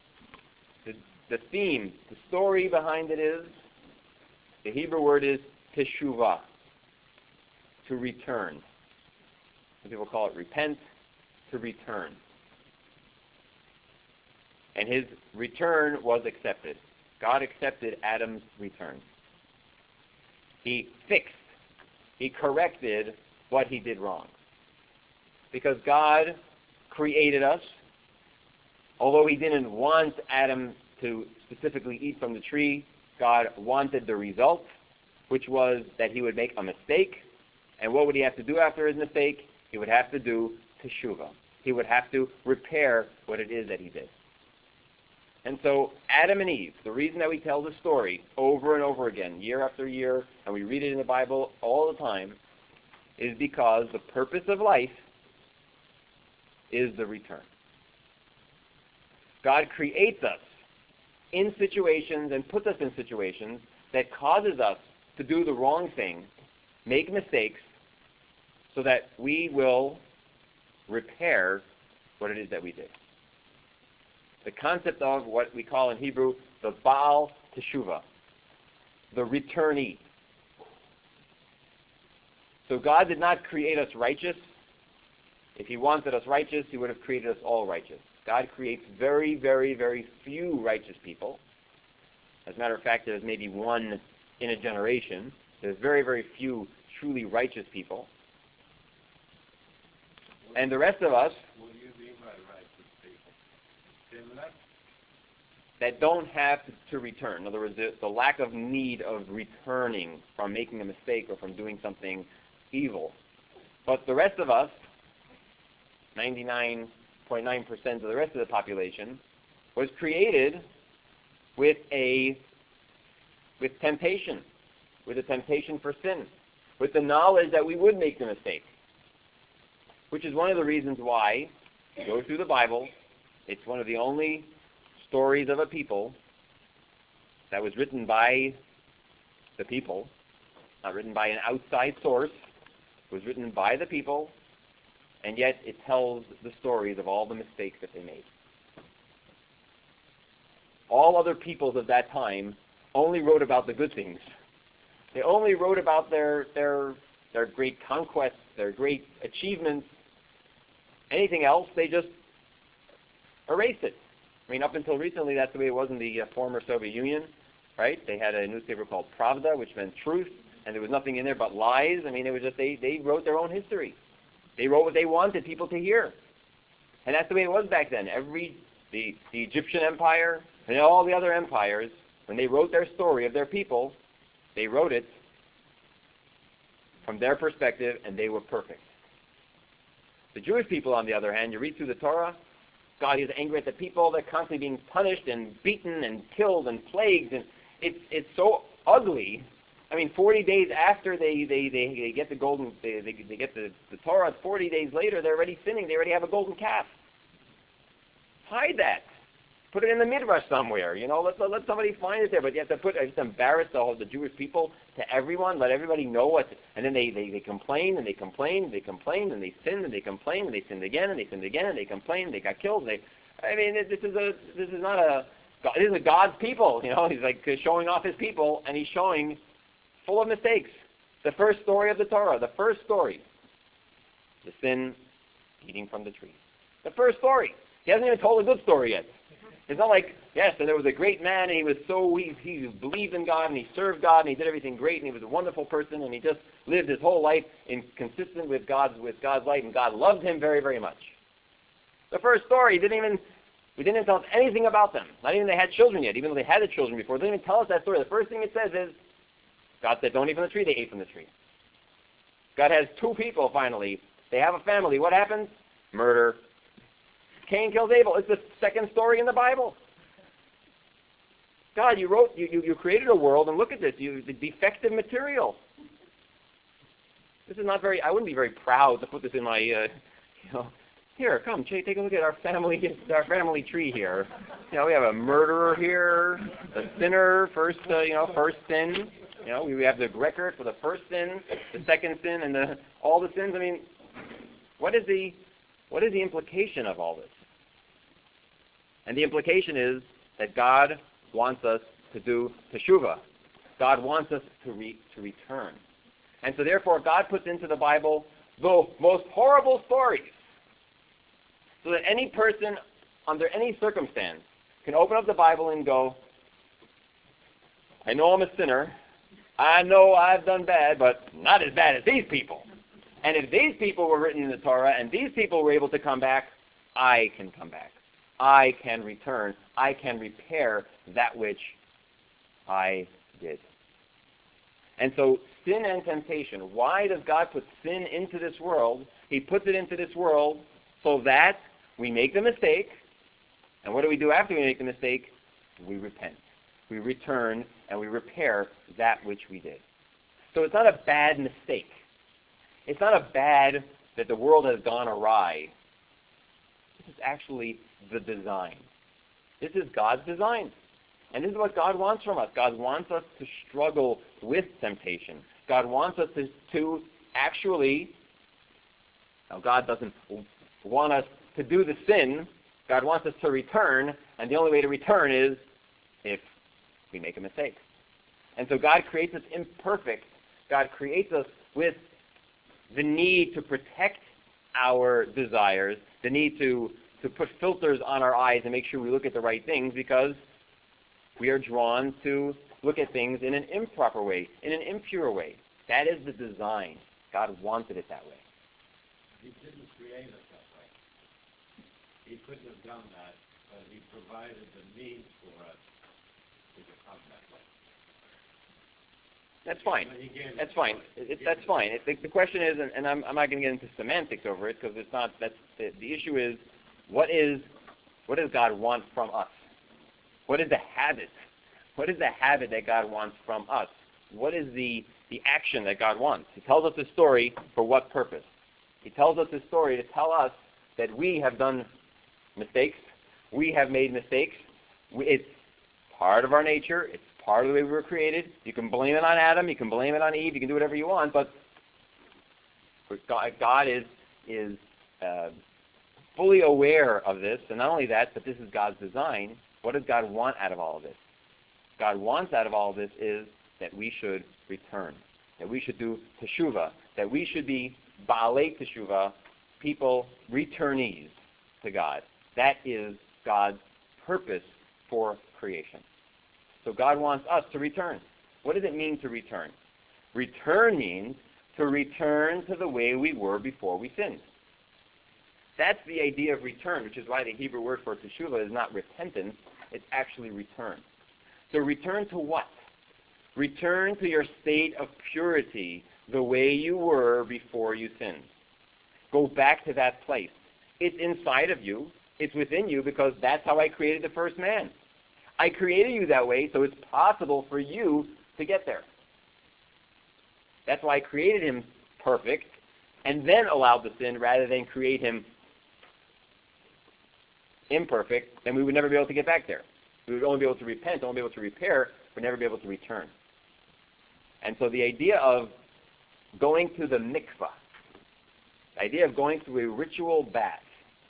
The, the theme, the story behind it is, the Hebrew word is teshuvah, to return. Some people call it repent, to return. And his return was accepted. God accepted Adam's return. He fixed, he corrected what he did wrong. Because God created us, although he didn't want Adam to specifically eat from the tree, God wanted the result, which was that he would make a mistake. And what would he have to do after his mistake? He would have to do teshuvah. He would have to repair what it is that he did. And so Adam and Eve, the reason that we tell the story over and over again, year after year, and we read it in the Bible all the time, is because the purpose of life is the return. God creates us in situations and puts us in situations that causes us to do the wrong thing, make mistakes, so that we will repair what it is that we did. The concept of what we call in Hebrew the Baal Teshuvah, the returnee. So God did not create us righteous. If he wanted us righteous, he would have created us all righteous. God creates very, very, very few righteous people. As a matter of fact, there's maybe one in a generation. There's very, very few truly righteous people. And the rest of us, What do you mean by righteous people? Sinless? that don't have to, to return. In other words, the, the lack of need of returning from making a mistake or from doing something evil. But the rest of us, ninety-nine point nine percent of the rest of the population, was created with a with temptation, with a temptation for sin, with the knowledge that we would make the mistake. Which is one of the reasons why, if you go through the Bible, it's one of the only stories of a people that was written by the people, not written by an outside source. It was written by the people, and yet it tells the stories of all the mistakes that they made. All other peoples of that time only wrote about the good things. They only wrote about their their their great conquests, their great achievements. Anything else, they just erased it. I mean, up until recently, that's the way it was in the uh, former Soviet Union, right? They had a newspaper called Pravda, which meant truth, and there was nothing in there but lies. I mean, it was just, they, they wrote their own history. They wrote what they wanted people to hear. And that's the way it was back then. Every, the, the Egyptian Empire and all the other empires, when they wrote their story of their people, they wrote it from their perspective, and they were perfect. The Jewish people, on the other hand, you read through the Torah, God is angry at the people. They're constantly being punished and beaten and killed and plagued, and it's it's so ugly. I mean, forty days after they, they, they, they get the golden they, they, they get the, the Torah, forty days later they're already sinning. They already have a golden calf. Hide that. Put it in the midrash somewhere. You know, let let somebody find it there. But you have to put just embarrass the whole the Jewish people to everyone. Let everybody know what. And then they, they, they complain and they complain and they complain and they sin and they complain and they sinned again and they sinned again and they complain and they got killed. They, I mean, this is a this is not a this is a God's people. You know, he's like showing off his people, and he's showing full of mistakes. The first story of the Torah, the first story, the sin, eating from the tree. The first story. He hasn't even told a good story yet. It's not like, yes, and there was a great man, and he was so, he, he believed in God, and he served God, and he did everything great, and he was a wonderful person, and he just lived his whole life in consistent with God's with God's life, and God loved him very, very much. The first story, didn't even, we didn't even tell us anything about them. Not even they had children yet, even though they had the children before. They didn't even tell us that story. The first thing it says is, God said, don't eat from the tree. They ate from the tree. God has two people, finally. They have a family. What happens? Murder. Cain kills Abel. It's the second story in the Bible. God, you wrote, you, you, you created a world, and look at this, you the defective material. This is not very, I wouldn't be very proud to put this in my, uh, you know, here, come, Jay, take a look at our family, our family tree here. You know, we have a murderer here, a sinner, first, uh, you know, first sin. You know, we have the record for the first sin, the second sin, and the all the sins. I mean, what is the, what is the implication of all this? And the implication is that God wants us to do teshuvah. God wants us to re- to return. And so therefore, God puts into the Bible the most horrible stories, so that any person, under any circumstance, can open up the Bible and go, I know I'm a sinner. I know I've done bad, but not as bad as these people. And if these people were written in the Torah and these people were able to come back, I can come back. I can return. I can repair that which I did. And so sin and temptation, why does God put sin into this world? He puts it into this world so that we make the mistake. And what do we do after we make the mistake? We repent. We return and we repair that which we did. So it's not a bad mistake. It's not a bad that the world has gone awry. This is actually the design. This is God's design. And this is what God wants from us. God wants us to struggle with temptation. God wants us to, to actually, now God doesn't want us to do the sin. God wants us to return, and the only way to return is if we make a mistake. And so God creates us imperfect. God creates us with the need to protect our desires, the need to, to put filters on our eyes and make sure we look at the right things, because we are drawn to look at things in an improper way, in an impure way. That is the design. God wanted it that way. He didn't create us that way. He couldn't have done that, but he provided the means for us to become that way. That's fine. That's fine. It, it, that's fine. It, the, the question is, and, and I'm, I'm not going to get into semantics over it, because it's not. That's the, the issue is, what is, what does God want from us? What is the habit? What is the habit that God wants from us? What is the the action that God wants? He tells us a story for what purpose? He tells us a story to tell us that we have done mistakes. We have made mistakes. We, it's part of our nature. It's part of the way we were created. You can blame it on Adam. You can blame it on Eve. You can do whatever you want. But God, God is is uh, fully aware of this. And not only that, but this is God's design. What does God want out of all of this? God wants out of all of this is that we should return, that we should do teshuvah, that we should be baalei teshuvah, people, returnees to God. That is God's purpose for creation. So God wants us to return. What does it mean to return? Return means to return to the way we were before we sinned. That's the idea of return, which is why the Hebrew word for teshuvah is not repentance, it's actually return. So return to what? Return to your state of purity, the way you were before you sinned. Go back to that place. It's inside of you. It's within you, because that's how I created the first man. I created you that way, so it's possible for you to get there. That's why I created him perfect and then allowed the sin rather than create him imperfect. Then we would never be able to get back there. We would only be able to repent, only be able to repair, but never be able to return. And so the idea of going to the mikvah, the idea of going through a ritual bath,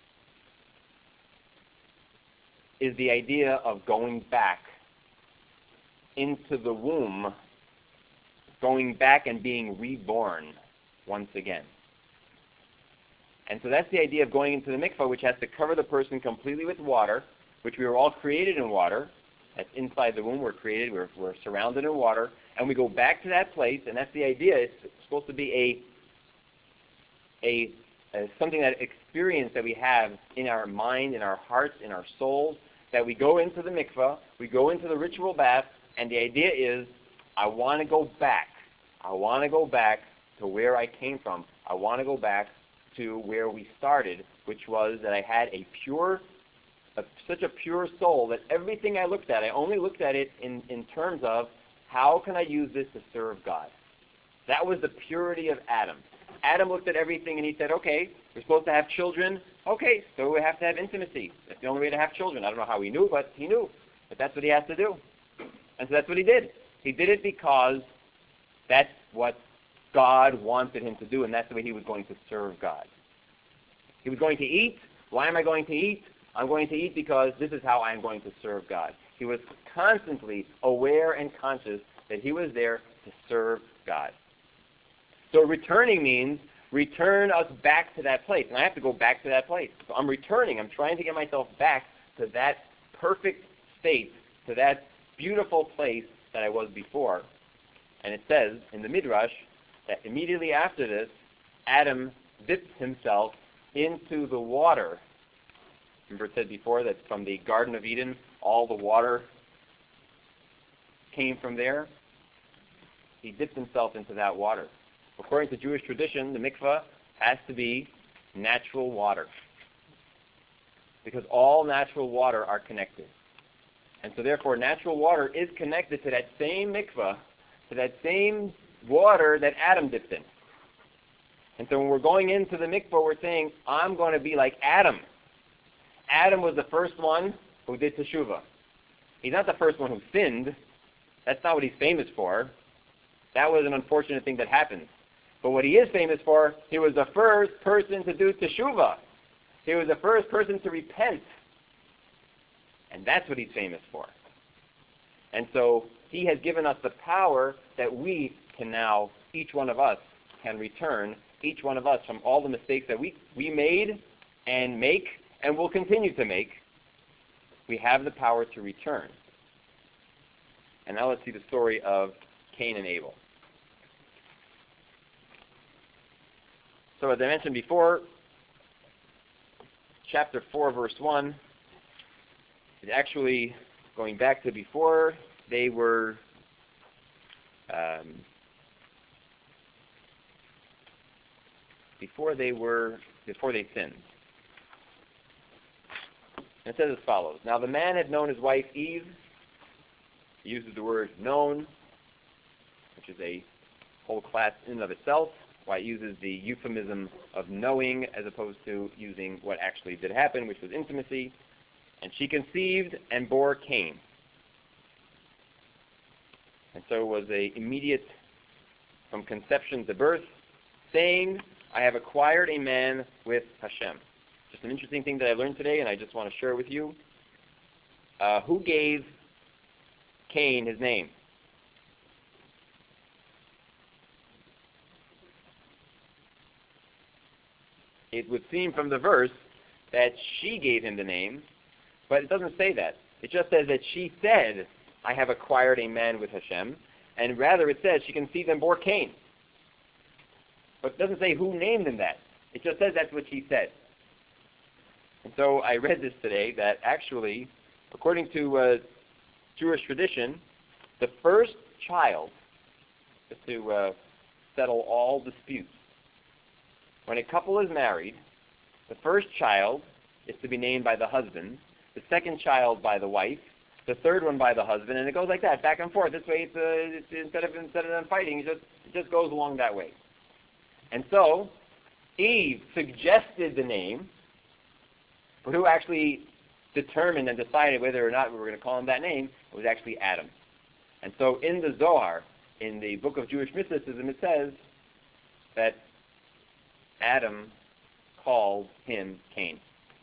is the idea of going back into the womb, going back and being reborn once again. And so that's the idea of going into the mikvah, which has to cover the person completely with water, which we were all created in water. That's inside the womb. We're created. We're, we're surrounded in water. And we go back to that place, and that's the idea. It's supposed to be a, a, a something, that experience that we have in our mind, in our hearts, in our souls, that we go into the mikvah, we go into the ritual bath, and the idea is, I want to go back. I want to go back to where I came from. I want to go back to where we started, which was that I had a pure, a, such a pure soul that everything I looked at, I only looked at it in, in terms of, how can I use this to serve God? That was the purity of Adam. Adam looked at everything and he said, okay, we're supposed to have children. Okay, so we have to have intimacy. That's the only way to have children. I don't know how he knew, but he knew. But that's what he has to do. And so that's what he did. He did it because that's what God wanted him to do, and that's the way he was going to serve God. He was going to eat. Why am I going to eat? I'm going to eat because this is how I'm going to serve God. He was constantly aware and conscious that he was there to serve God. So returning means return us back to that place. And I have to go back to that place. So I'm returning. I'm trying to get myself back to that perfect state, to that beautiful place that I was before. And it says in the Midrash that immediately after this, Adam dipped himself into the water. Remember it said before that from the Garden of Eden, all the water came from there? He dipped himself into that water. According to Jewish tradition, the mikveh has to be natural water, because all natural water are connected. And so therefore, natural water is connected to that same mikveh, to that same water that Adam dipped in. And so when we're going into the mikveh, we're saying, I'm going to be like Adam. Adam was the first one who did teshuvah. He's not the first one who sinned. That's not what he's famous for. That was an unfortunate thing that happened. But what he is famous for, he was the first person to do teshuvah. He was the first person to repent. And that's what he's famous for. And so he has given us the power that we can now, each one of us, can return, each one of us, from all the mistakes that we, we made and make and will continue to make. We have the power to return. And now let's see the story of Cain and Abel. So as I mentioned before, chapter four, verse one, is actually going back to before they were um, before they were before they sinned. And it says as follows: Now the man had known his wife Eve. He uses the word known, which is a whole class in and of itself. Why it uses the euphemism of knowing as opposed to using what actually did happen, which was intimacy. And she conceived and bore Cain. And so it was a immediate, from conception to birth, saying, I have acquired a man with Hashem. Just an interesting thing that I learned today, and I just want to share with you. Uh, who gave Cain his name? It would seem from the verse that she gave him the name, but it doesn't say that. It just says that she said, I have acquired a man with Hashem, and rather it says she conceived and bore Cain. But it doesn't say who named him that. It just says that's what she said. And so I read this today, that actually, according to uh, Jewish tradition, the first child, just to uh, settle all disputes, when a couple is married, the first child is to be named by the husband, the second child by the wife, the third one by the husband, and it goes like that, back and forth. This way, it's, uh, it's, instead of instead of them fighting, it just it just goes along that way. And so, Eve suggested the name, but who actually determined and decided whether or not we were going to call him that name? It was actually Adam. And so, in the Zohar, in the book of Jewish mysticism, it says that Adam called him Cain.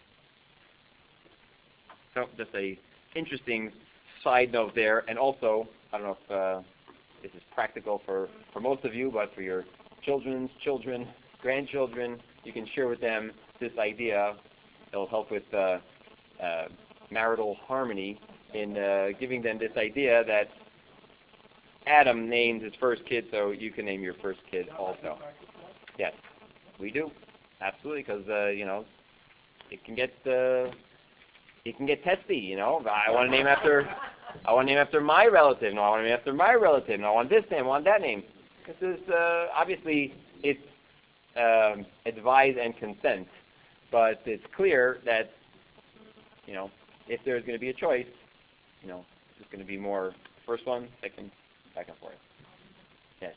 So just a interesting side note there. And also, I don't know if uh, this is practical for, for most of you, but for your children's children, grandchildren, you can share with them this idea. It'll help with uh, uh, marital harmony in uh, giving them this idea that Adam named his first kid, so you can name your first kid also. Yes. We do, absolutely, because uh, you know it can get uh, it can get testy. You know, I want to name after I want to name after my relative. No, I want to name after my relative. No, I want this name. I want that name. This is uh, obviously it's um, advise and consent, but it's clear that you know if there's going to be a choice, you know, it's going to be more first one, second, back and forth. Yes.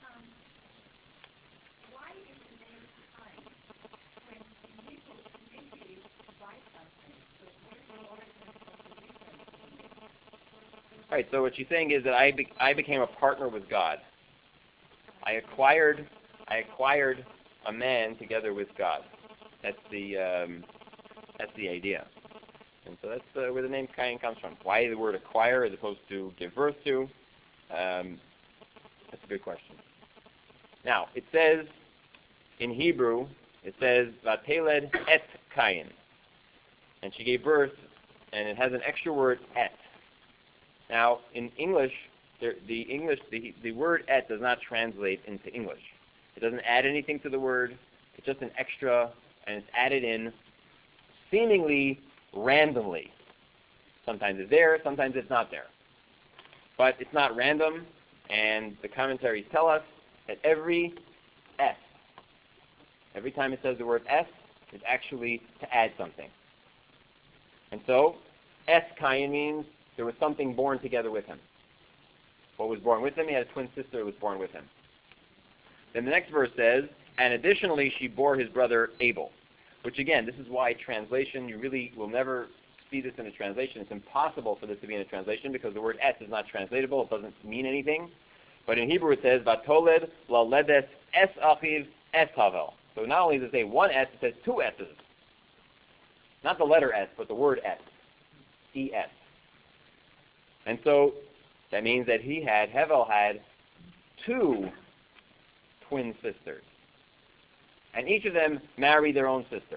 All right, so what she's saying is that I, be, I became a partner with God. I acquired I acquired a man together with God. That's the um, that's the idea, and so that's uh, where the name Cain comes from. Why the word acquire as opposed to give birth to? Um, that's a good question. Now, it says in Hebrew, it says, Vateled et Kain. And she gave birth, and it has an extra word, et. Now, in English, there, the English, the, the word et does not translate into English. It doesn't add anything to the word. It's just an extra, and it's added in seemingly randomly. Sometimes it's there, sometimes it's not there. But it's not random, and the commentaries tell us that every S, every time it says the word S, it's actually to add something. And so, Es Kain means there was something born together with him. What was born with him? He had a twin sister who was born with him. Then the next verse says, and additionally she bore his brother Abel. Which again, this is why translation, you really will never see this in a translation. It's impossible for this to be in a translation because the word es is not translatable. It doesn't mean anything. But in Hebrew it says, Vatoled laledes es achiv es havel. So not only does it say one S, it says two S's. Not the letter S, but the word S. E S. And so that means that he had, Hevel had, two twin sisters. And each of them married their own sister.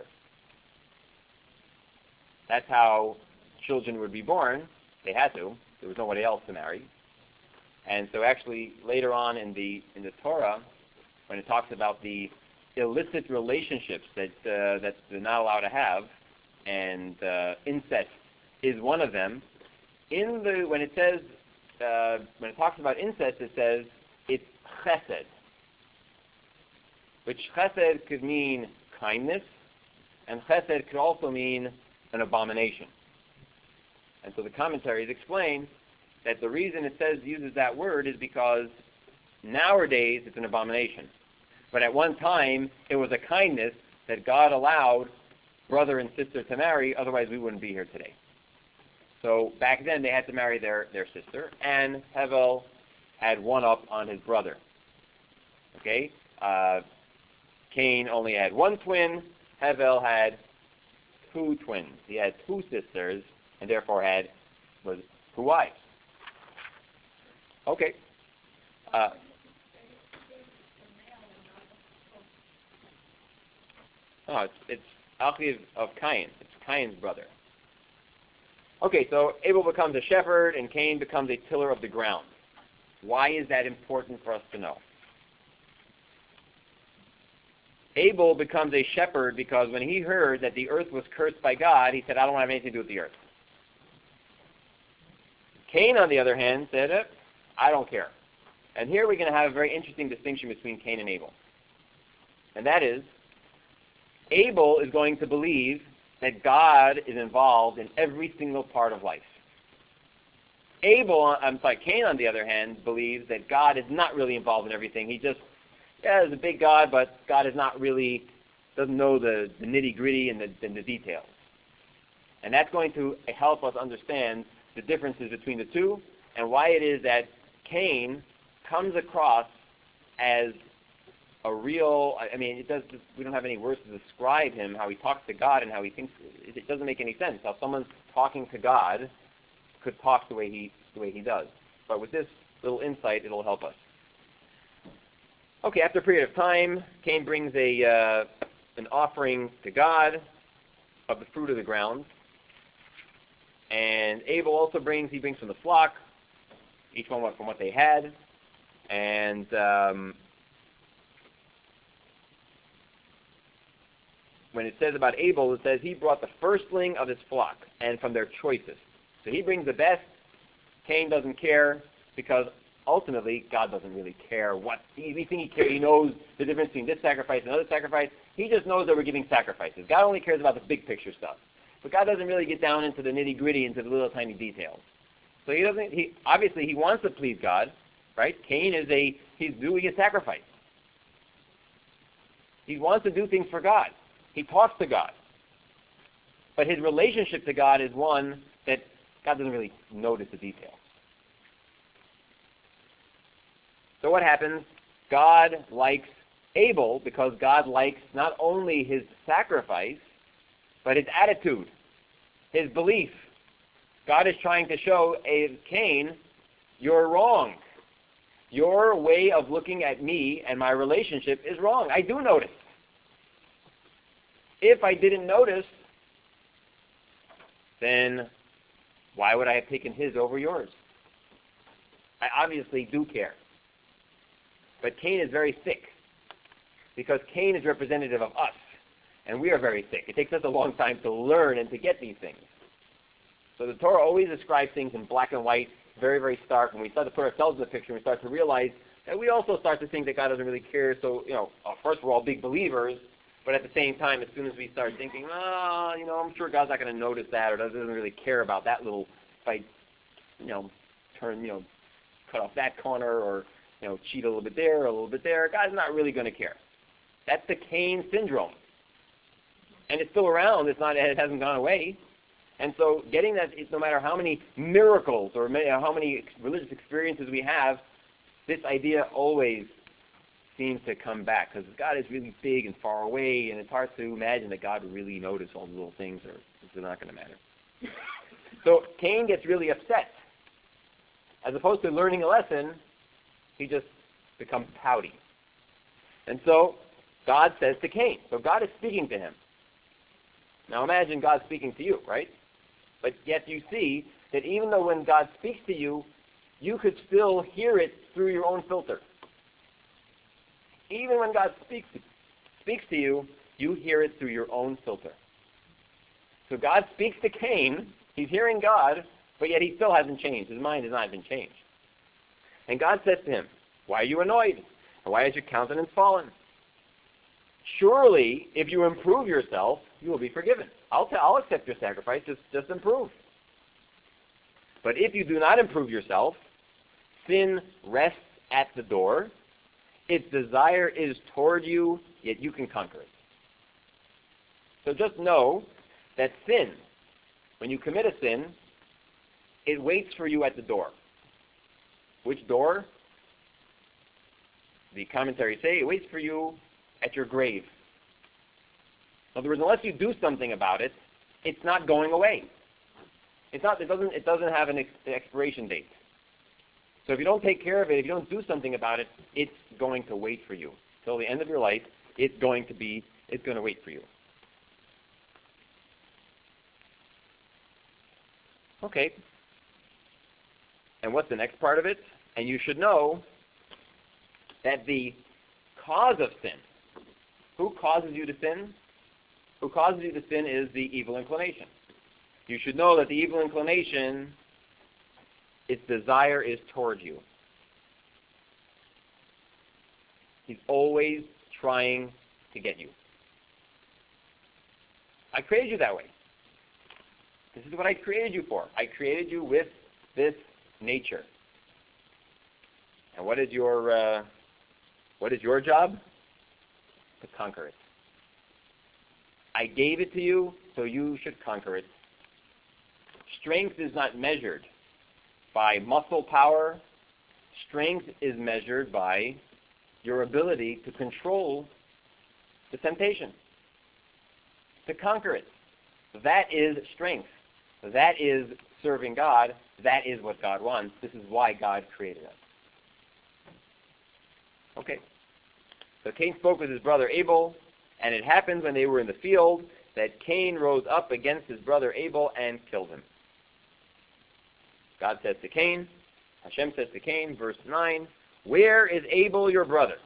That's how children would be born. They had to. There was nobody else to marry. And so actually later on in the in the Torah, when it talks about the illicit relationships that uh, that they're not allowed to have, and uh, incest is one of them. In the when it says uh, when it talks about incest, it says it's chesed, which chesed could mean kindness, and chesed could also mean an abomination. And so the commentaries explain that the reason it says uses that word is because nowadays it's an abomination. But at one time, it was a kindness that God allowed brother and sister to marry, otherwise we wouldn't be here today. So back then they had to marry their, their sister, and Hevel had one up on his brother. Okay? Uh, Cain only had one twin, Hevel had two twins. He had two sisters, and therefore had was two wives. Okay. Uh, no, it's, it's Achiv of Cain. It's Cain's brother. Okay, so Abel becomes a shepherd, and Cain becomes a tiller of the ground. Why is that important for us to know? Abel becomes a shepherd because when he heard that the earth was cursed by God, he said, I don't want to have anything to do with the earth. Cain, on the other hand, said, eh, I don't care. And here we're going to have a very interesting distinction between Cain and Abel. And that is, Abel is going to believe that God is involved in every single part of life. Abel, I'm sorry, Cain, on the other hand, believes that God is not really involved in everything. He just, yeah, there's a big God, but God is not really, doesn't know the, the nitty-gritty and the, and the details. And that's going to help us understand the differences between the two and why it is that Cain comes across as a real, I mean, it does. We don't have any words to describe him, how he talks to God and how he thinks. It doesn't make any sense how someone talking to God could talk the way he the way he does. But with this little insight, it'll help us. Okay, after a period of time, Cain brings a uh, an offering to God of the fruit of the ground, and Abel also brings. He brings from the flock, each one from what they had, and. Um, When it says about Abel, it says he brought the firstling of his flock, and from their choicest. So he brings the best. Cain doesn't care, because ultimately, God doesn't really care what, anything he cares. He knows the difference between this sacrifice and another sacrifice. He just knows that we're giving sacrifices. God only cares about the big picture stuff. But God doesn't really get down into the nitty-gritty, into the little tiny details. So he doesn't, he, obviously he wants to please God, right? Cain is a, he's doing a sacrifice. He wants to do things for God. He talks to God. But his relationship to God is one that God doesn't really notice the details. So what happens? God likes Abel because God likes not only his sacrifice, but his attitude, his belief. God is trying to show Cain, you're wrong. your way of looking at me and my relationship is wrong. I do notice. If I didn't notice, then why would I have taken his over yours? I obviously do care. But Cain is very thick, because Cain is representative of us, and we are very thick. It takes us a long time to learn and to get these things. So the Torah always describes things in black and white, very, very stark. When we start to put ourselves in the picture, we start to realize that we also start to think that God doesn't really care. So, you know, of course we're all big believers, but at the same time, as soon as we start thinking, oh, you know, I'm sure God's not going to notice that, or doesn't really care about that little, if I, you know, turn, you know, cut off that corner, or, you know, cheat a little bit there, or a little bit there, God's not really going to care. That's the Cain syndrome. And it's still around. It's not, it hasn't gone away. And so getting that, no matter how many miracles or how many religious experiences we have, this idea always seems to come back, because God is really big and far away, and it's hard to imagine that God would really notice all the little things, or it's not going to matter. So Cain gets really upset. As opposed to learning a lesson, he just becomes pouty. And so God says to Cain, so God is speaking to him. Now imagine God speaking to you, right? But yet you see that even though when God speaks to you, you could still hear it through your own filter. Even when God speaks speaks to you, you hear it through your own filter. So God speaks to Cain, he's hearing God, but yet he still hasn't changed. His mind has not been changed. And God says to him, why are you annoyed? And why has your countenance fallen? Surely, if you improve yourself, you will be forgiven. I'll, t- I'll accept your sacrifice, just, just improve. But if you do not improve yourself, sin rests at the door. Its desire is toward you, yet you can conquer it. So just know that sin, when you commit a sin, it waits for you at the door. Which door? The commentaries say it waits for you at your grave. In other words, unless you do something about it, it's not going away. It's not. It doesn't. It doesn't have an ex- expiration date. So if you don't take care of it, if you don't do something about it, it's going to wait for you till the end of your life. It's going to be. It's going to wait for you. Okay. And what's the next part of it? And you should know that the cause of sin, who causes you to sin? Who causes you to sin is the evil inclination. You should know that the evil inclination, its desire is toward you. He's always trying to get you. I created you that way. This is what I created you for. I created you with this nature. And what is your uh, what is your job? To conquer it. I gave it to you, so you should conquer it. Strength is not measured by muscle power. Strength is measured by your ability to control the temptation, to conquer it. That is strength. That is serving God. That is what God wants. This is why God created us. Okay. So Cain spoke with his brother Abel, and it happened when they were in the field that Cain rose up against his brother Abel and killed him. God says to Cain, Hashem says to Cain, verse nine, where is Abel your brother?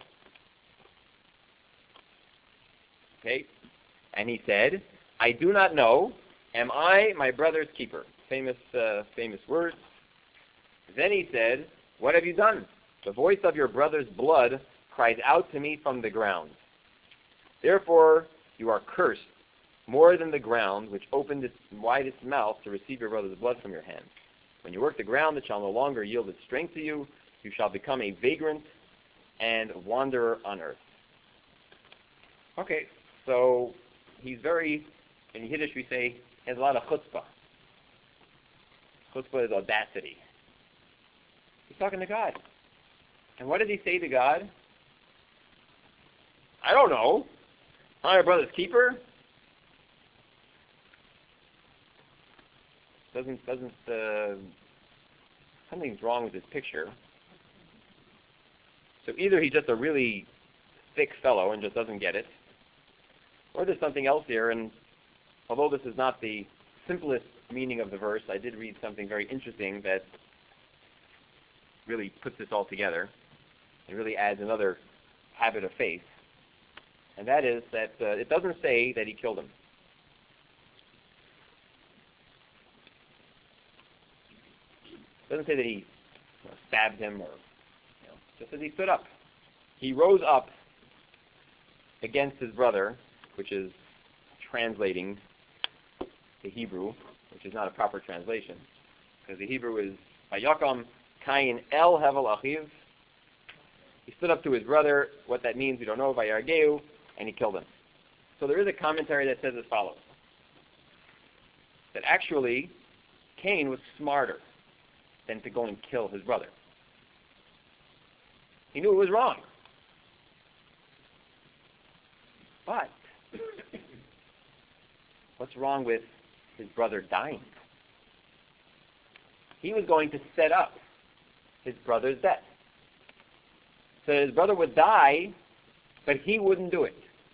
Okay. And he said, I do not know. Am I my brother's keeper? Famous, uh, famous words. Then he said, what have you done? The voice of your brother's blood cries out to me from the ground. Therefore, you are cursed more than the ground, which opened its wide its mouth to receive your brother's blood from your hand. When you work the ground, it shall no longer yield its strength to you. You shall become a vagrant and wanderer on earth. Okay, so he's very, in Yiddish we say, he has a lot of chutzpah. Chutzpah is audacity. He's talking to God. And what does he say to God? I don't know. Am I my brother's keeper? Doesn't, doesn't, uh, something's wrong with this picture. So either he's just a really thick fellow and just doesn't get it, or there's something else here, and although this is not the simplest meaning of the verse, I did read something very interesting that really puts this all together. It really adds another habit of faith, and that is that uh, it doesn't say that he killed him. It doesn't say that he you know, stabbed him, or you know, just that he stood up. He rose up against his brother, which is translating the Hebrew, which is not a proper translation, because the Hebrew is Vayakam Kain El Hevel Achiv. He stood up to his brother. What that means, we don't know. Vayargeu, and he killed him. So there is a commentary that says as follows: that actually Cain was smarter than to go and kill his brother. He knew it was wrong. But what's wrong with his brother dying? He was going to set up his brother's death. So his brother would die, but he wouldn't do it.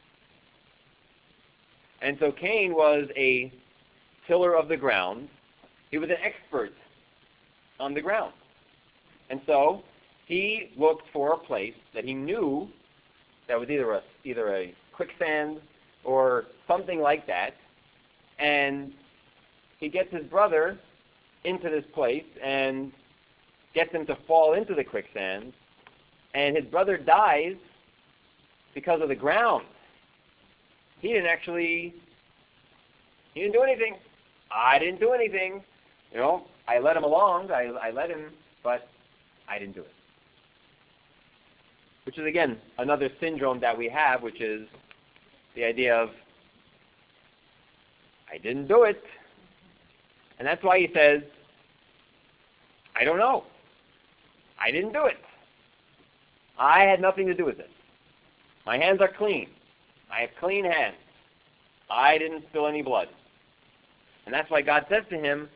And so Cain was a tiller of the ground. He was an expert on the ground. And so he looked for a place that he knew that was either a, either a quicksand or something like that. And he gets his brother into this place and gets him to fall into the quicksand. And his brother dies because of the ground. He didn't actually, he didn't do anything. I didn't do anything. You know, I let him along, I, I let him, but I didn't do it. Which is, again, another syndrome that we have, which is the idea of, I didn't do it. And that's why he says, I don't know. I didn't do it. I had nothing to do with it. My hands are clean. I have clean hands. I didn't spill any blood. And that's why God says to him,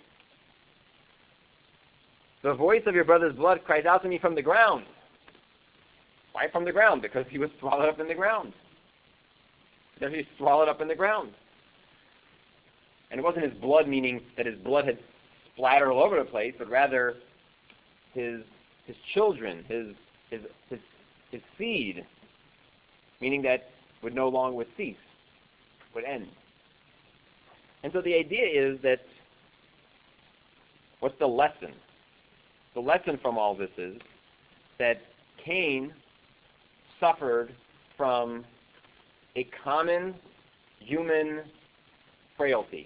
the voice of your brother's blood cries out to me from the ground. Why from the ground? Because he was swallowed up in the ground. Because he was swallowed up in the ground. And it wasn't his blood, meaning that his blood had splattered all over the place, but rather his his children, his his his, his seed, meaning that would no longer would cease, would end. And so the idea is that what's the lesson? The lesson from all this is that Cain suffered from a common human frailty.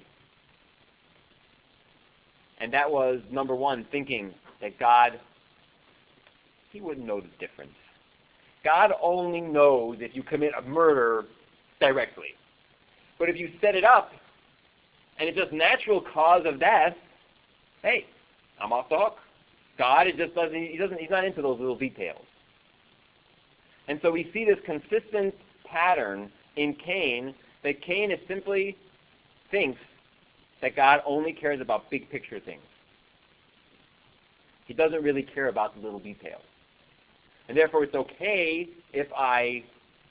And that was, number one, thinking that God, he wouldn't know the difference. God only knows if you commit a murder directly. But if you set it up, and it's just natural cause of death, hey, I'm off the hook. God, it just doesn't, he doesn't, he's not into those little details. And so we see this consistent pattern in Cain, that Cain is simply thinks that God only cares about big picture things. He doesn't really care about the little details. And therefore it's okay if I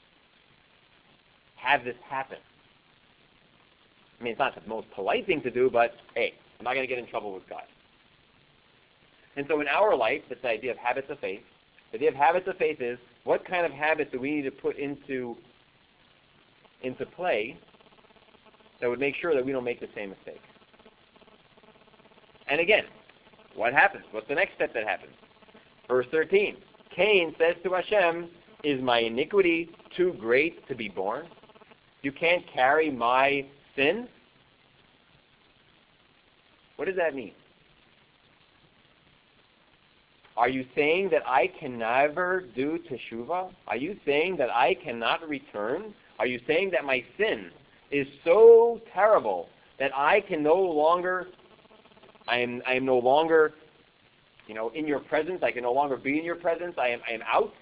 have this happen. I mean, it's not the most polite thing to do, but hey, I'm not going to get in trouble with God. And so in our life, this idea of habits of faith, the idea of habits of faith is, what kind of habits do we need to put into, into play that would make sure that we don't make the same mistake? And again, what happens? What's the next step that happens? Verse thirteen, Cain says to Hashem, is my iniquity too great to be borne? You can't carry my sin? What does that mean? Are you saying that I can never do teshuvah? Are you saying that I cannot return? Are you saying that my sin is so terrible that I can no longer, I am, I am no longer, you know, in your presence. I can no longer be in your presence. I am, I am out.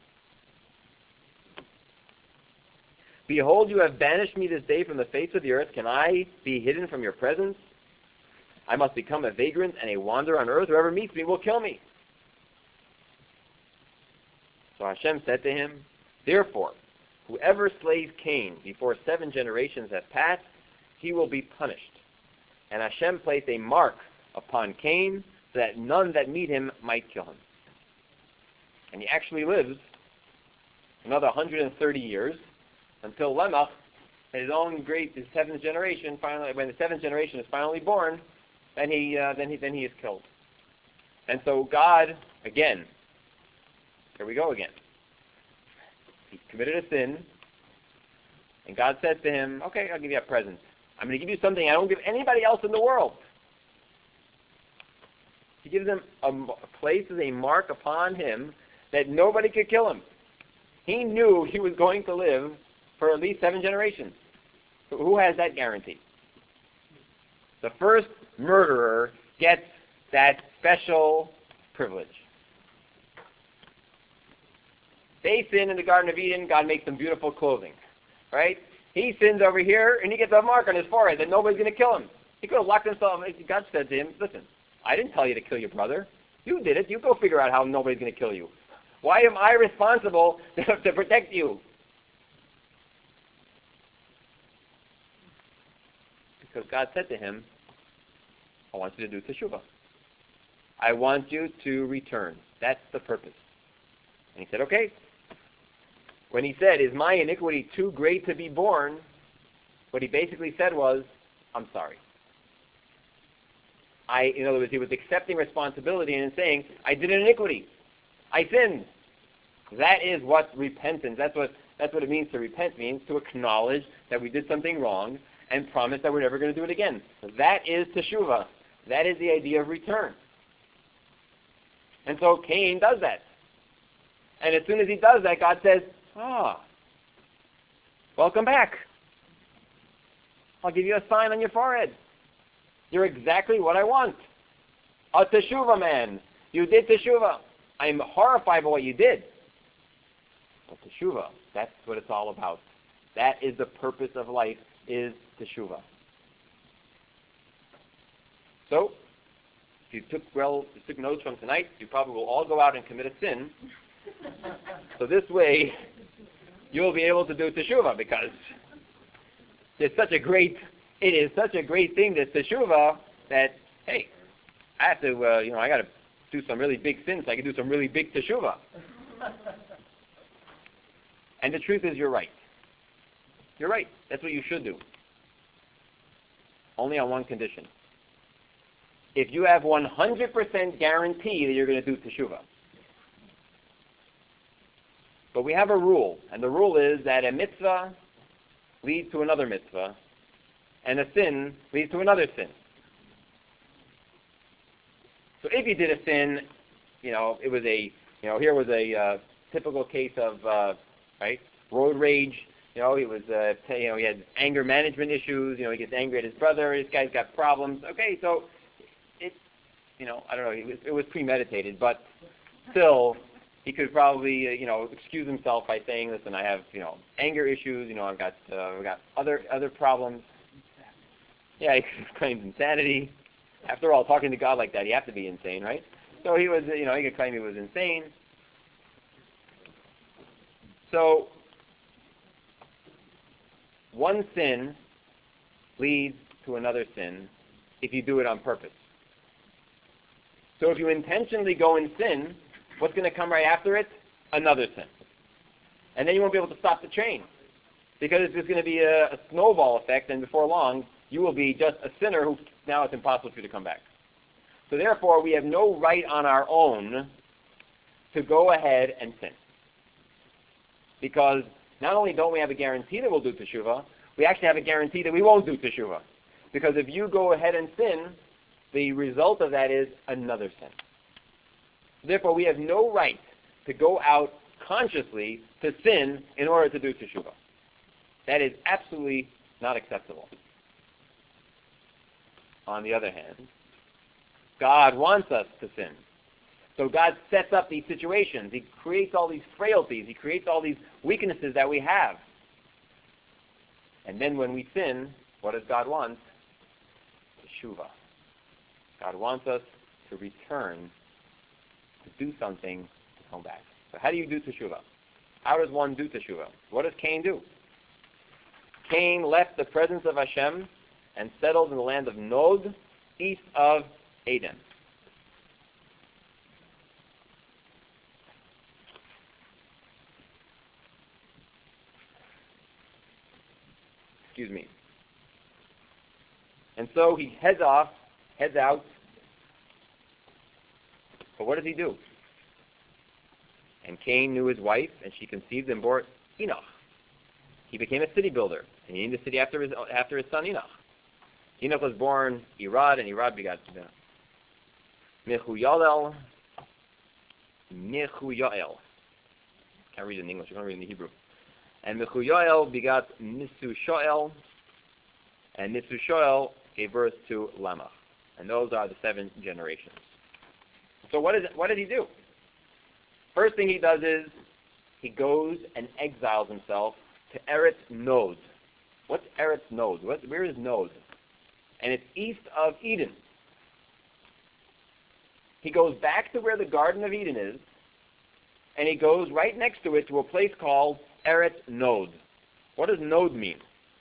Behold, you have banished me this day from the face of the earth. Can I be hidden from your presence? I must become a vagrant and a wanderer on earth. Whoever meets me will kill me. So Hashem said to him, therefore, whoever slays Cain before seven generations have passed, he will be punished. And Hashem placed a mark upon Cain so that none that meet him might kill him. And he actually lives another one hundred thirty years until Lamech, his own great, his seventh generation, finally, when the seventh generation is finally born, then he, uh, then he, then he is killed. And so God, again, here we go again. He committed a sin, and God says to him, okay, I'll give you a present. I'm going to give you something I don't give anybody else in the world. He gives him a, places a mark upon him that nobody could kill him. He knew he was going to live for at least seven generations. Who has that guarantee? The first murderer gets that special privilege. They sin in the Garden of Eden, God makes them beautiful clothing. Right? He sins over here, and he gets a mark on his forehead that nobody's going to kill him. He could have locked himself. God said to him, listen, I didn't tell you to kill your brother. You did it. You go figure out how nobody's going to kill you. Why am I responsible to, to protect you? Because God said to him, I want you to do teshuvah. I want you to return. That's the purpose. And he said, okay. When he said, is my iniquity too great to be borne? What he basically said was, I'm sorry. I, in other words, he was accepting responsibility and saying, I did an iniquity. I sinned. That is what repentance, that's what that's what it means to repent, means to acknowledge that we did something wrong and promise that we're never going to do it again. That is teshuvah. That is the idea of return. And so Cain does that. And as soon as he does that, God says, ah, welcome back. I'll give you a sign on your forehead. You're exactly what I want. A teshuvah man. You did teshuvah. I'm horrified by what you did. But teshuvah, that's what it's all about. That is the purpose of life, is teshuvah. So, if you took well, you took notes from tonight, you probably will all go out and commit a sin. So this way, you'll be able to do teshuvah, because it's such a great, it is such a great thing, this teshuvah, that, hey, I have to, uh, you know, I got to do some really big sins so I can do some really big teshuvah. And the truth is, you're right. You're right. That's what you should do. Only on one condition. If you have one hundred percent guarantee that you're going to do teshuvah. But we have a rule, and the rule is that a mitzvah leads to another mitzvah, and a sin leads to another sin. So if you did a sin, you know, it was a, you know, here was a uh, typical case of, uh, right, road rage. You know, he was, uh, you know, he had anger management issues. You know, he gets angry at his brother. This guy's got problems. Okay, so it, you know, I don't know. It was, it was premeditated, but still, he could probably, uh, you know, excuse himself by saying, "Listen, I have, you know, anger issues. You know, I've got, uh, I've got other other problems." Yeah, he claims insanity. After all, talking to God like that, you have to be insane, right? So he was, you know, he could claim he was insane. So one sin leads to another sin if you do it on purpose. So if you intentionally go and sin, what's going to come right after it? Another sin. And then you won't be able to stop the train, because it's just going to be a, a snowball effect, and before long, you will be just a sinner who now it's impossible for you to come back. So therefore, we have no right on our own to go ahead and sin. Because not only don't we have a guarantee that we'll do teshuvah, we actually have a guarantee that we won't do teshuvah. Because if you go ahead and sin, the result of that is another sin. Therefore, we have no right to go out consciously to sin in order to do teshuvah. That is absolutely not acceptable. On the other hand, God wants us to sin. So God sets up these situations. He creates all these frailties. He creates all these weaknesses that we have. And then when we sin, what does God want? Teshuvah. God wants us to return, to do something, to come back. So how do you do teshuvah? How does one do teshuvah? What does Cain do? Cain left the presence of Hashem and settled in the land of Nod, east of Eden. Excuse me. And so he heads off, heads out. But what does he do? And Cain knew his wife, and she conceived and bore Enoch. He became a city builder, and he named the city after his after his son Enoch. Enoch was born Irad, and Irad begot Mehuyael. Mehuyael. Can't read it in English. I can't read it in the Hebrew. And Mehuyael begot Nisushoel, and Nisushoel gave birth to Lamech. And those are the seven generations. So what is it, what did he do? First thing he does is he goes and exiles himself to Eretz Nod. What's Eretz Nod? What, where is Nod? And it's east of Eden. He goes back to where the Garden of Eden is, and he goes right next to it to a place called Eretz Nod. What does Nod mean?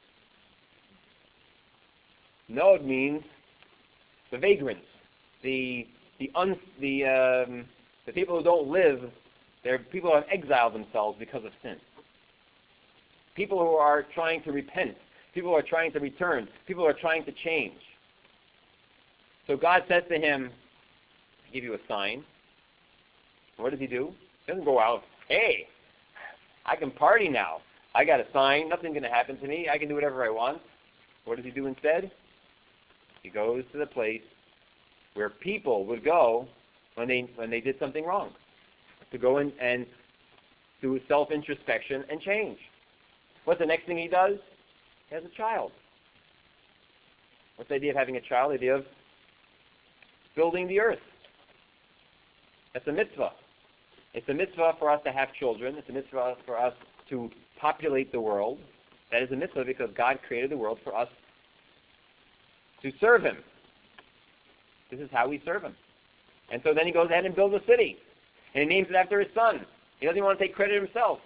Nod means the vagrants, the the un, the um, the people who don't live. They're people who have exiled themselves because of sin. People who are trying to repent. People who are trying to return. People who are trying to change. So God says to him, "I give you a sign." What does he do? He doesn't go out. Hey, I can party now. I got a sign. Nothing's going to happen to me. I can do whatever I want. What does he do instead? He goes to the place where people would go when they when they did something wrong, to go in and do self-introspection and change. What's the next thing he does? He has a child. What's the idea of having a child? The idea of building the earth. That's a mitzvah. It's a mitzvah for us to have children. It's a mitzvah for us to populate the world. That is a mitzvah because God created the world for us to serve him. This is how we serve him. And so then he goes ahead and builds a city. And he names it after his son. He doesn't even want to take credit himself.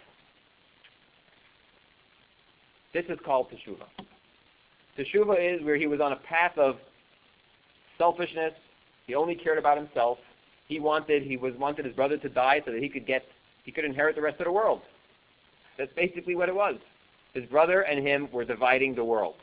This is called teshuvah. Teshuvah is where he was on a path of selfishness. He only cared about himself. He wanted he was wanted his brother to die so that he could get he could inherit the rest of the world. That's basically what it was. His brother and him were dividing the world.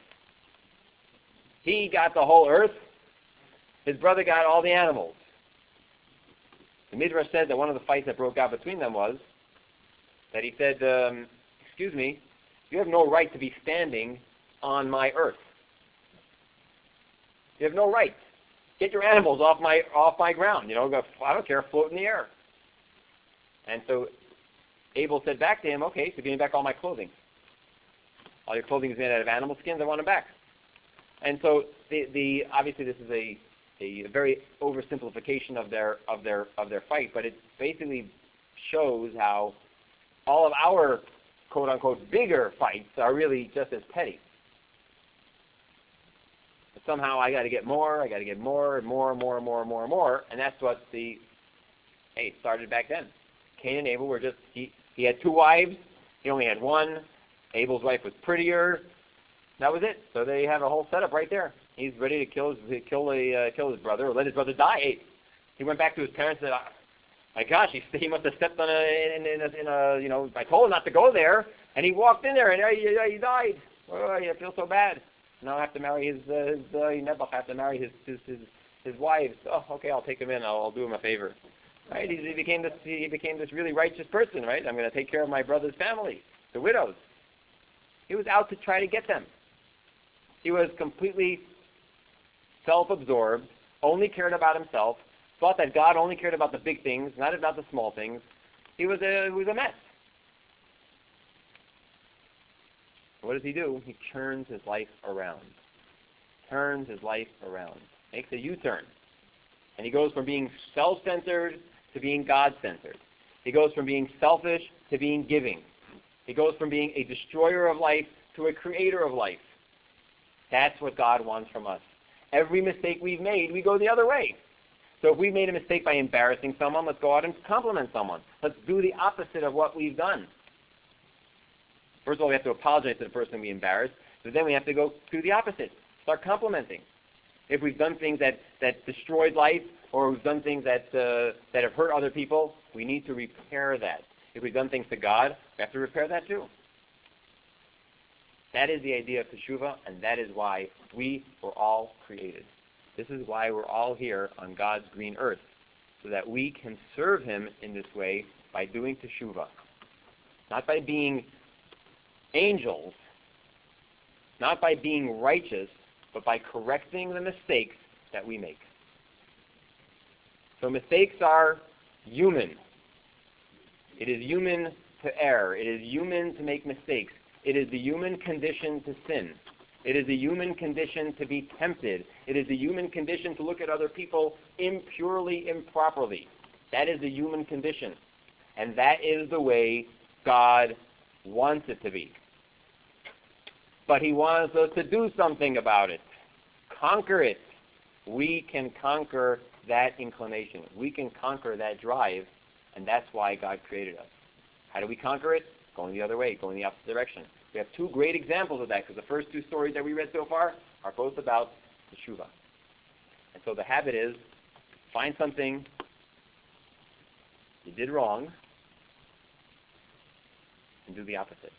He got the whole earth. His brother got all the animals. The Midrash said that one of the fights that broke out between them was that he said, um, excuse me, you have no right to be standing on my earth. You have no right. Get your animals off my off my ground. You know, go, I don't care, float in the air. And so Abel said back to him, okay, so give me back all my clothing. All your clothing is made out of animal skins, I want them back. And so the the obviously this is a a very oversimplification of their of their of their fight, but it basically shows how all of our quote unquote bigger fights are really just as petty. But somehow I got to get more, I got to get more, more, more, more, more, more, and that's what the hey started back then. Cain and Abel were just he he had two wives, he only had one. Abel's wife was prettier. That was it. So they have a whole setup right there. He's ready to kill his kill a uh, kill his brother or let his brother die. He, he went back to his parents and said, "My gosh, he, he must have stepped on a in, in, a, in a you know I told him not to go there, and he walked in there and uh, he, he died. Oh, I feel so bad. Now I have to marry his uh, his uh, Nebuch. I have to marry his his his, his wives. Oh, okay, I'll take him in. I'll, I'll do him a favor. Right? He, he became this he became this really righteous person. Right? I'm going to take care of my brother's family, the widows. He was out to try to get them. He was completely self-absorbed, only cared about himself, thought that God only cared about the big things, not about the small things. He was a, he was a mess. What does he do? He turns his life around. Turns his life around. Makes a U-turn. And he goes from being self-centered to being God-centered. He goes from being selfish to being giving. He goes from being a destroyer of life to a creator of life. That's what God wants from us. Every mistake we've made, we go the other way. So if we made a mistake by embarrassing someone, let's go out and compliment someone. Let's do the opposite of what we've done. First of all, we have to apologize to the person we embarrassed, but then we have to go do the opposite. Start complimenting. If we've done things that, that destroyed life, or we've done things that uh, that have hurt other people, we need to repair that. If we've done things to God, we have to repair that too. That is the idea of Teshuvah, and that is why we were all created. This is why we're all here on God's green earth, so that we can serve Him in this way by doing Teshuvah. Not by being angels, not by being righteous, but by correcting the mistakes that we make. So mistakes are human. It is human to err. It is human to make mistakes. It is the human condition to sin. It is the human condition to be tempted. It is the human condition to look at other people impurely, improperly. That is the human condition. And that is the way God wants it to be. But He wants us to do something about it. Conquer it. We can conquer that inclination. We can conquer that drive, and that's why God created us. How do we conquer it? Going the other way, going the opposite direction. We have two great examples of that, because the first two stories that we read so far are both about Teshuvah. And so the habit is, find something you did wrong, and do the opposite.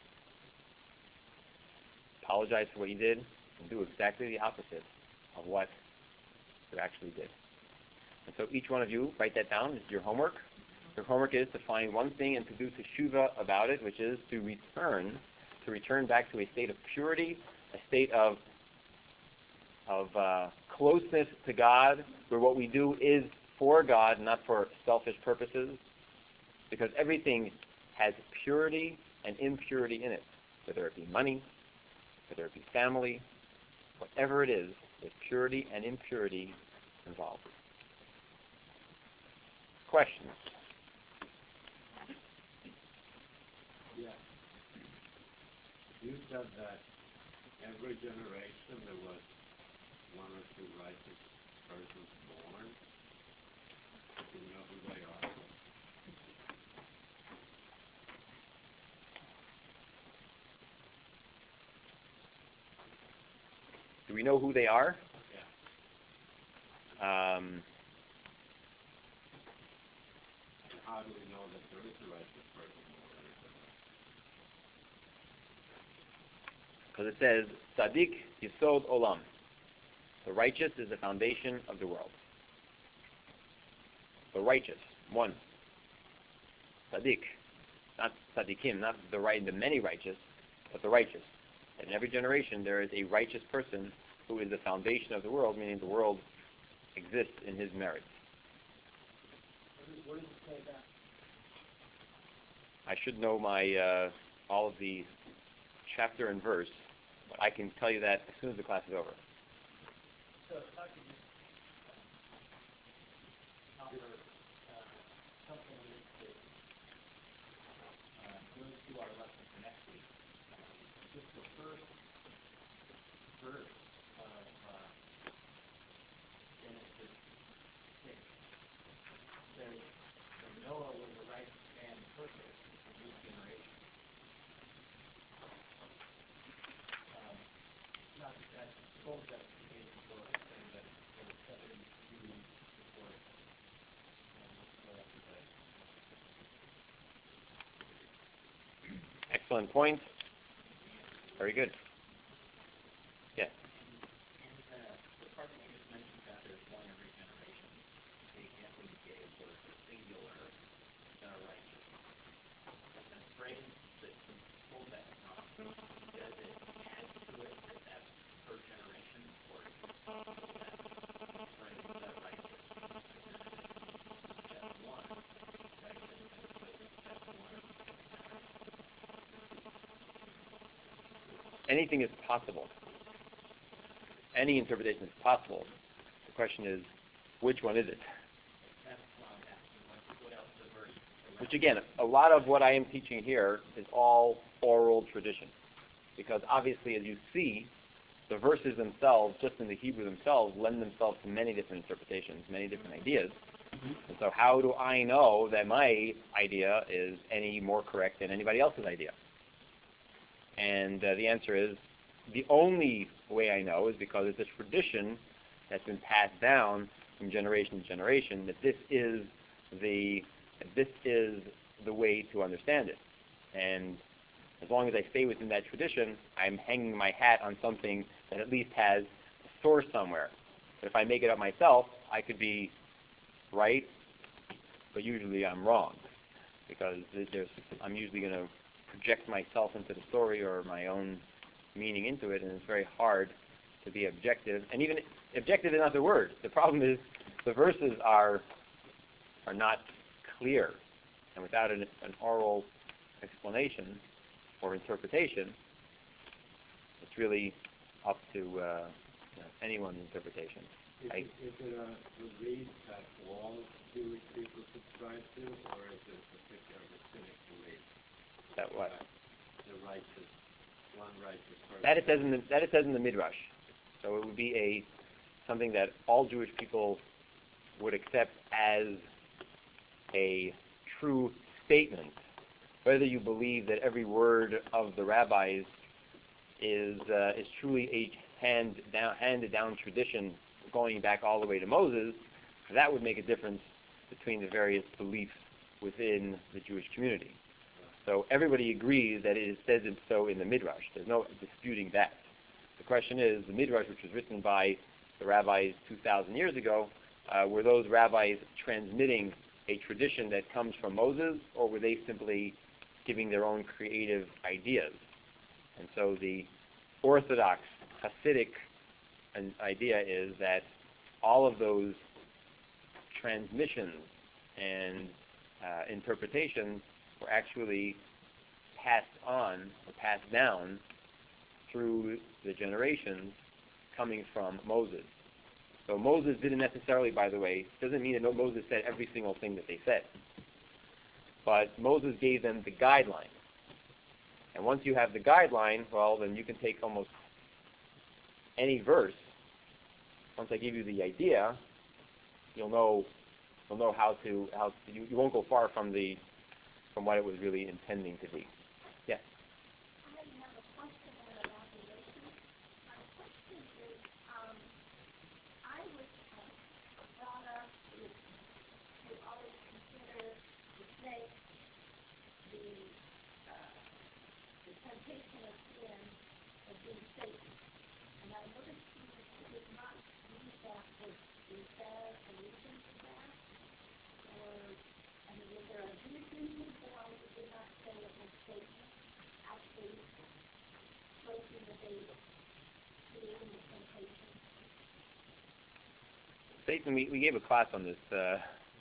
Apologize for what you did, and do exactly the opposite of what you actually did. And so each one of you, write that down. It's your homework. Your homework is to find one thing and to do teshuvah about it, which is to return, to return back to a state of purity, a state of of uh, closeness to God, where what we do is for God, not for selfish purposes, because everything has purity and impurity in it, whether it be money, whether it be family, whatever it is, there's purity and impurity involved. Questions? Yeah. You said that every generation there was one or two righteous persons born. Do you know who they are? Do we know who they are? Yeah. Um, How do we know that there is a righteous person born? because it says, Tzaddik Yisod Olam. The righteous is the foundation of the world. The righteous, one. Tzaddik. Not tzaddikim, not the right, the many righteous, but the righteous. And in every generation there is a righteous person who is the foundation of the world, meaning the world exists in his merit. What does it say that? I should know my uh, all of the chapter and verse, but I can tell you that as soon as the class is over. So if I could just uh, offer uh, something that that, uh, goes to our lesson for next week. Just the first verse of uh, Genesis six says that Noah was a righteous man, perfect in his generation. Um, not that that's full justification for what we're saying, but it was something to support um, what everybody. Excellent point. Very good. Yes. And uh, the part that you just mentioned that there's one every generation, the example you gave was the singular uh, righteous. And the phrase that you pulled that from, does it add to it that that's per generation, or is that phrase that righteous? That's one righteous, that's one generation. Anything is possible. Any interpretation is possible. The question is, which one is it? That's what I'm asking. Like, what else the verse? Which again, a lot of what I am teaching here is all oral tradition. Because obviously, as you see, the verses themselves, just in the Hebrew themselves, lend themselves to many different interpretations, many different ideas. And so how do I know that my idea is any more correct than anybody else's idea? And uh, the answer is, the only way I know is because it's a tradition that's been passed down from generation to generation, that this is the that this is the way to understand it. And as long as I stay within that tradition, I'm hanging my hat on something that at least has a source somewhere. But if I make it up myself, I could be right, but usually I'm wrong, because there's, I'm usually going to project myself into the story or my own meaning into it, and it's very hard to be objective. And even objective is not the word. The problem is the verses are are not clear, and without an, an oral explanation or interpretation, it's really up to uh, you know, anyone's interpretation. Is, I, it, is it a belief that all Jewish people subscribe to, or is it a particular rabbinic belief? that what? The righteous, one righteous person. That it says in the that it says in the Midrash. So it would be a something that all Jewish people would accept as a true statement. Whether you believe that every word of the rabbis is uh, is truly a hand down, handed down tradition going back all the way to Moses, that would make a difference between the various beliefs within the Jewish community. So everybody agrees that it says it so in the Midrash. There's no disputing that. The question is, the Midrash, which was written by the rabbis two thousand years ago, uh, were those rabbis transmitting a tradition that comes from Moses, or were they simply giving their own creative ideas? And so the Orthodox Hasidic an idea is that all of those transmissions and uh, interpretations were actually passed on or passed down through the generations coming from Moses. So Moses didn't necessarily, by the way, doesn't mean that Moses said every single thing that they said. But Moses gave them the guideline. And once you have the guideline, well, then you can take almost any verse. Once I give you the idea, you'll know you'll know how to how to, you, you won't go far from the from what it was really intending to be. Yes. I have a question and an observation. My question is, um, I was uh, brought up with, to always consider the snake, the, uh, the temptation of sin as being Satan. And I noticed you did not use that with, is there a reason for that? Or, I mean, was there a reason why you did not say it was Satan actually placing the bait, creating the temptation? Satan, we, we gave a class on this uh,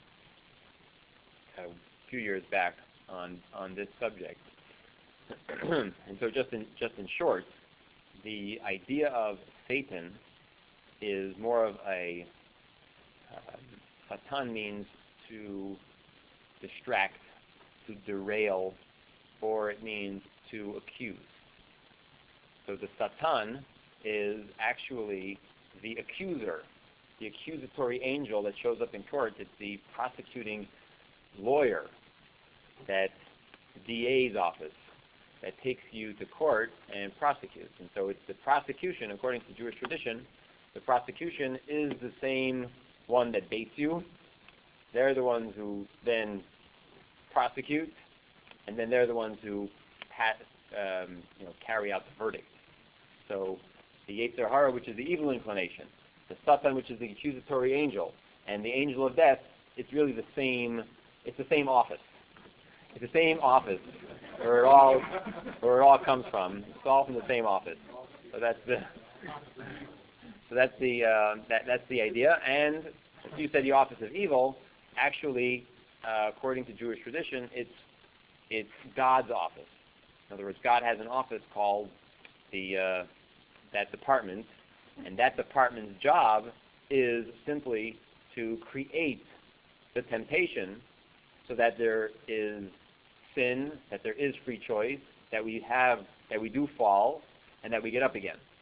a few years back on on this subject. And so just in just in short, the idea of Satan is more of a uh, Satan means to distract, to derail, or it means to accuse. So the Satan is actually the accuser, the accusatory angel that shows up in court. It's the prosecuting lawyer, that D A's office, that takes you to court and prosecutes. And so it's the prosecution, according to Jewish tradition, the prosecution is the same one that baits you. They're the ones who then prosecute, and then they're the ones who pass, um, you know, carry out the verdict. So the Yetzer Hara, which is the evil inclination, the Satan, which is the accusatory angel, and the angel of death, it's really the same. It's the same office. It's the same office where it all where it all comes from. It's all from the same office. So that's the so that's the uh, that that's the idea. And as you said, the office of evil, actually, uh, according to Jewish tradition, it's it's God's office. In other words, God has an office called the uh, that department, and that department's job is simply to create the temptation so that there is sin, that there is free choice, that we have, that we do fall, and that we get up again.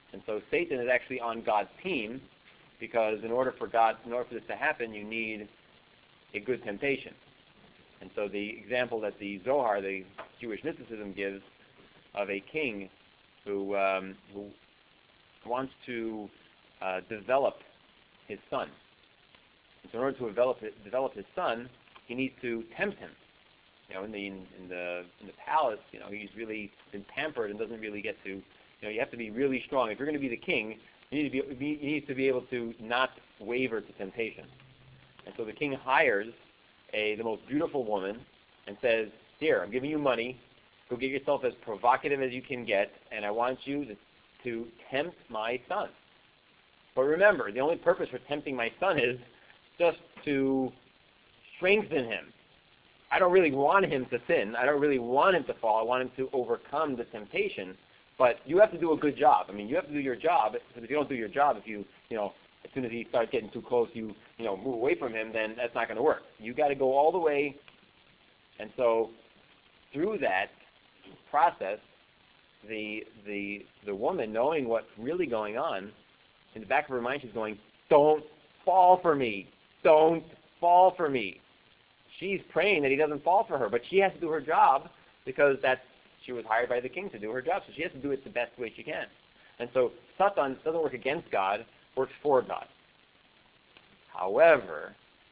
And so Satan is actually on God's team, because in order for God, in order for this to happen, you need a good temptation. And so the example that the Zohar, the Jewish mysticism, gives of a king who um, who wants to uh, develop his son. And so in order to develop develop his son, he needs to tempt him. You know, in the in, in the in the palace, you know, he's really been pampered and doesn't really get to. You know, you have to be really strong if you're going to be the king. You need to be you need to be able to not waver to temptation. And so the king hires a the most beautiful woman and says, "Here, I'm giving you money. Go get yourself as provocative as you can get, and I want you to, to tempt my son." But remember, the only purpose for tempting my son is just to strengthen him. I don't really want him to sin. I don't really want him to fall. I want him to overcome the temptation. But you have to do a good job. I mean, you have to do your job. Because if you don't do your job, if you, you know, as soon as he starts getting too close, you, you know, move away from him, then that's not going to work. You got to go all the way. And so through that process, the the the woman, knowing what's really going on, in the back of her mind, she's going, "Don't fall for me. Don't fall for me." She's praying that he doesn't fall for her, but she has to do her job because that's she was hired by the king to do her job, so she has to do it the best way she can. And so Satan doesn't work against God, works for God. However,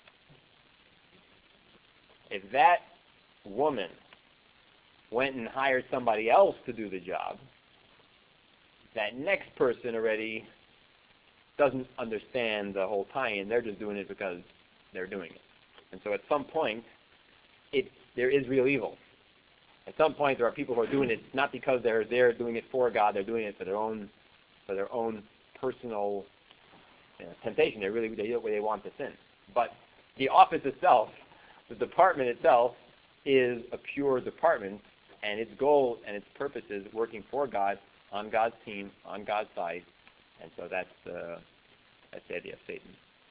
if that woman went and hired somebody else to do the job, that next person already doesn't understand the whole tie-in. They're just doing it because they're doing it. And so at some point, it there is real evil. At some point, there are people who are doing it not because they're they're doing it for God. They're doing it for their own for their own personal you know, temptation. They really they do it where they want to sin. But the office itself, the department itself, is a pure department, and its goal and its purpose is working for God, on God's team, on God's side. And so that's the that's the idea of Satan.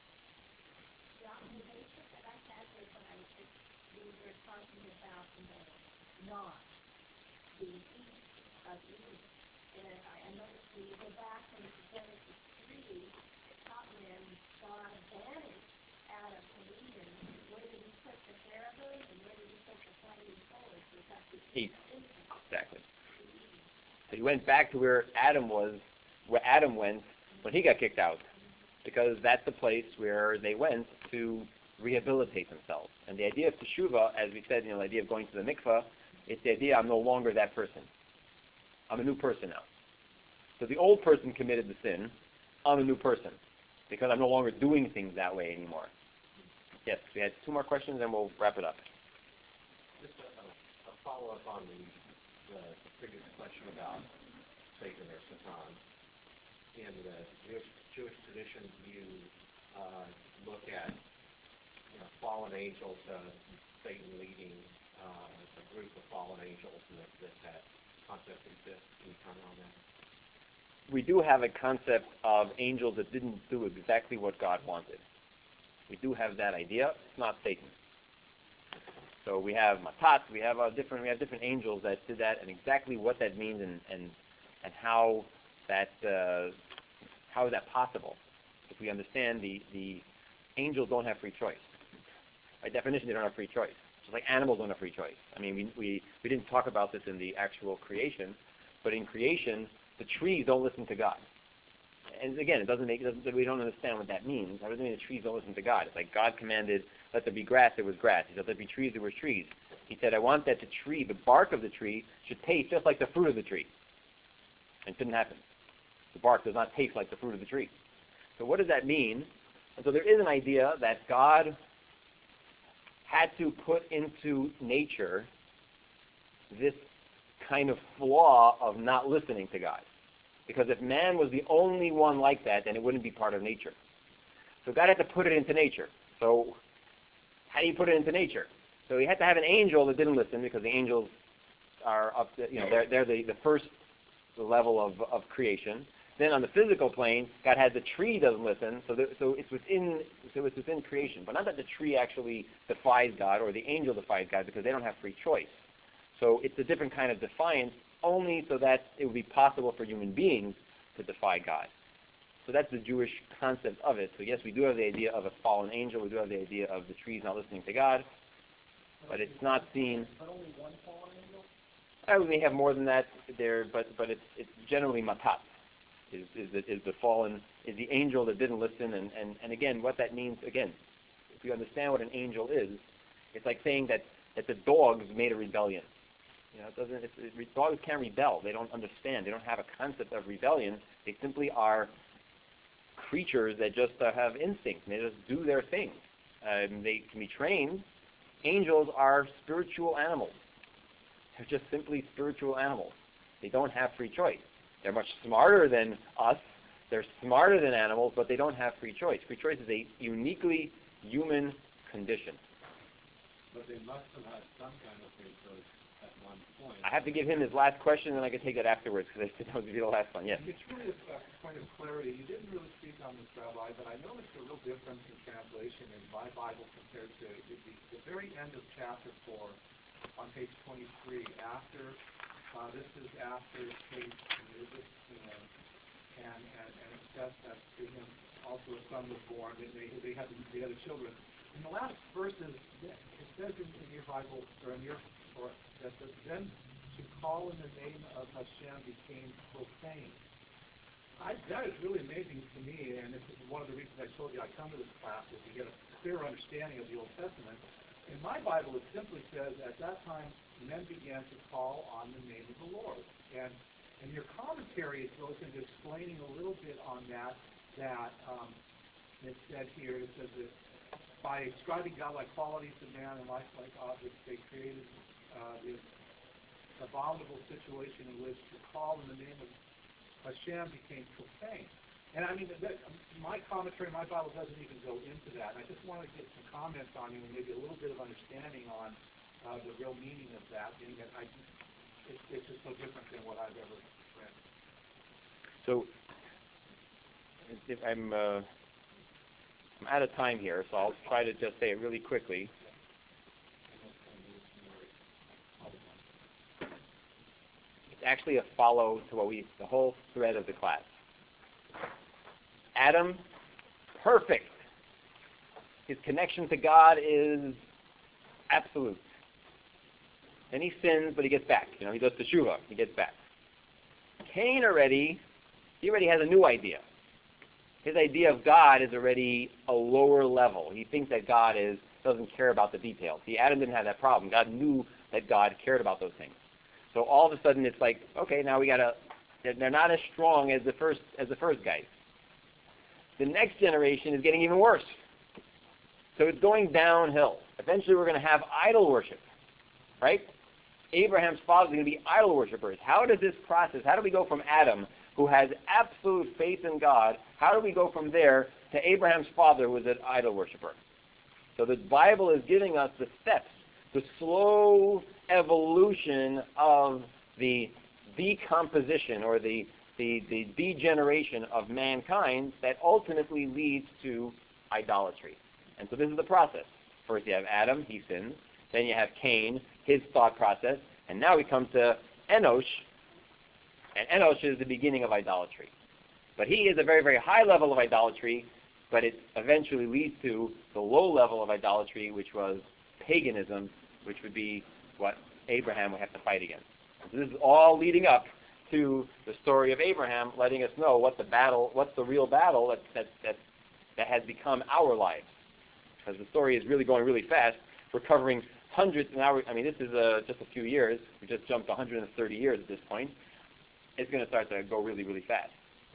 The observation that I had was when I was, we were talking about, you know, not the east of Eden. And I, I noticed when you go back from Genesis three, it's not when God banished Adam from Eden. Where did he put the cherubim and where did he put the flaming swords? Was that the East. east? Exactly. So he went back to where Adam was, where Adam went when he got kicked out, because that's the place where they went to rehabilitate themselves. And the idea of teshuvah, as we said, you know, the idea of going to the mikvah, it's the idea I'm no longer that person. I'm a new person now. So the old person committed the sin. I'm a new person because I'm no longer doing things that way anymore. Yes, we had two more questions and we'll wrap it up. Just a, a follow-up on the, the previous question about Satan or Satan. In the Jewish, Jewish tradition, you uh, look at you know, fallen angels, uh, Satan leading uh, a group of fallen angels, and that, that that concept exists. Can you comment on that? We do have a concept of angels that didn't do exactly what God wanted. We do have that idea. It's not Satan. So we have Matat, we have a different we have different angels that did that, and exactly what that means and and, and how that uh, how is that possible? If we understand the the angels don't have free choice. By definition, they don't have free choice. Just like animals don't have free choice. I mean, we we, we didn't talk about this in the actual creation, but in creation, the trees don't listen to God. And again, it doesn't make it doesn't, we don't understand what that means. That doesn't mean the trees don't listen to God. It's like God commanded, "Let there be grass," there was grass. He said, "Let there be trees," there were trees. He said, "I want that the tree, the bark of the tree, should taste just like the fruit of the tree." And it didn't happen. The bark does not taste like the fruit of the tree. So what does that mean? And so there is an idea that God had to put into nature this kind of flaw of not listening to God. Because if man was the only one like that, then it wouldn't be part of nature. So God had to put it into nature. So how do you put it into nature? So he had to have an angel that didn't listen, because the angels are up to, you know, they're, they're the, the first level of, of creation. Then on the physical plane, God had the tree doesn't listen, so the, so it's within so it's within creation. But not that the tree actually defies God or the angel defies God, because they don't have free choice. So it's a different kind of defiance, only so that it would be possible for human beings to defy God. So that's the Jewish concept of it. So yes, we do have the idea of a fallen angel. We do have the idea of the trees not listening to God. But it's not seen. But only one fallen angel? I may have more than that there, but but it's it's generally matat. Is is the, is the fallen is the angel that didn't listen, and, and, and again what that means again, if you understand what an angel is, it's like saying that, that the dogs made a rebellion. You know, it doesn't it's, it, dogs can't rebel. They don't understand. They don't have a concept of rebellion. They simply are creatures that just uh, have instinct. And they just do their thing. Um, they can be trained. Angels are spiritual animals. They're just simply spiritual animals. They don't have free choice. They're much smarter than us. They're smarter than animals, but they don't have free choice. Free choice is a uniquely human condition. But they must have had some kind of free choice at one point. I have to give him his last question, and I can take that afterwards, because I said that would be the last one. Yes? It's really a point of clarity. You didn't really speak on this, Rabbi, but I noticed a real difference in translation in my Bible compared to the, the very end of chapter four on page twenty-three. After, uh, this is after Kate committed sin, and, and, and it says that to him also a son was born, and they, they, had, they had children. In the last verses, it says in, in your Bible, or in your, or that the, then to call in the name of Hashem became profane. I, that is really amazing to me, and this is one of the reasons I told you I come to this class, is to get a clearer understanding of the Old Testament. In my Bible, it simply says, at that time, men began to call on the name of the Lord. And, and your commentary goes into explaining a little bit on that, that um, it said here, it says that by ascribing godlike qualities to man and lifelike objects, they created uh, this abominable situation in which to call in the name of Hashem became profane. And I mean, that, my commentary, my Bible doesn't even go into that. And I just want to get some comments on you and maybe a little bit of understanding on uh, the real meaning of that, being that I, it's, it's just so different than what I've ever read. So, if I'm, uh, I'm out of time here, so I'll try to just say it really quickly. It's actually a follow to what we, the whole thread of the class. Adam, perfect. His connection to God is absolute. Then he sins, but he gets back. You know, he does teshuvah. He gets back. Cain already, he already has a new idea. His idea of God is already a lower level. He thinks that God is doesn't care about the details. See, Adam didn't have that problem. God knew that God cared about those things. So all of a sudden, it's like, okay, now we gotta. They're not as strong as the first as the first guys. The next generation is getting even worse. So it's going downhill. Eventually, we're going to have idol worship, right? Abraham's father is going to be idol worshipers. How does this process? How do we go from Adam, who has absolute faith in God, how do we go from there to Abraham's father, who was an idol worshiper? So the Bible is giving us the steps, the slow evolution of the decomposition or the, the, the degeneration of mankind that ultimately leads to idolatry. And so this is the process. First you have Adam, he sins. Then you have Cain, his thought process. And now we come to Enosh, and Enosh is the beginning of idolatry. But he is a very, very high level of idolatry, but it eventually leads to the low level of idolatry, which was paganism, which would be what Abraham would have to fight against. So this is all leading up to the story of Abraham, letting us know what the battle, what's the real battle that that that, that has become our lives. Because the story is really going really fast. We're covering hundreds, now I mean, this is uh, just a few years. We just jumped one hundred thirty years at this point. It's going to start to go really, really fast.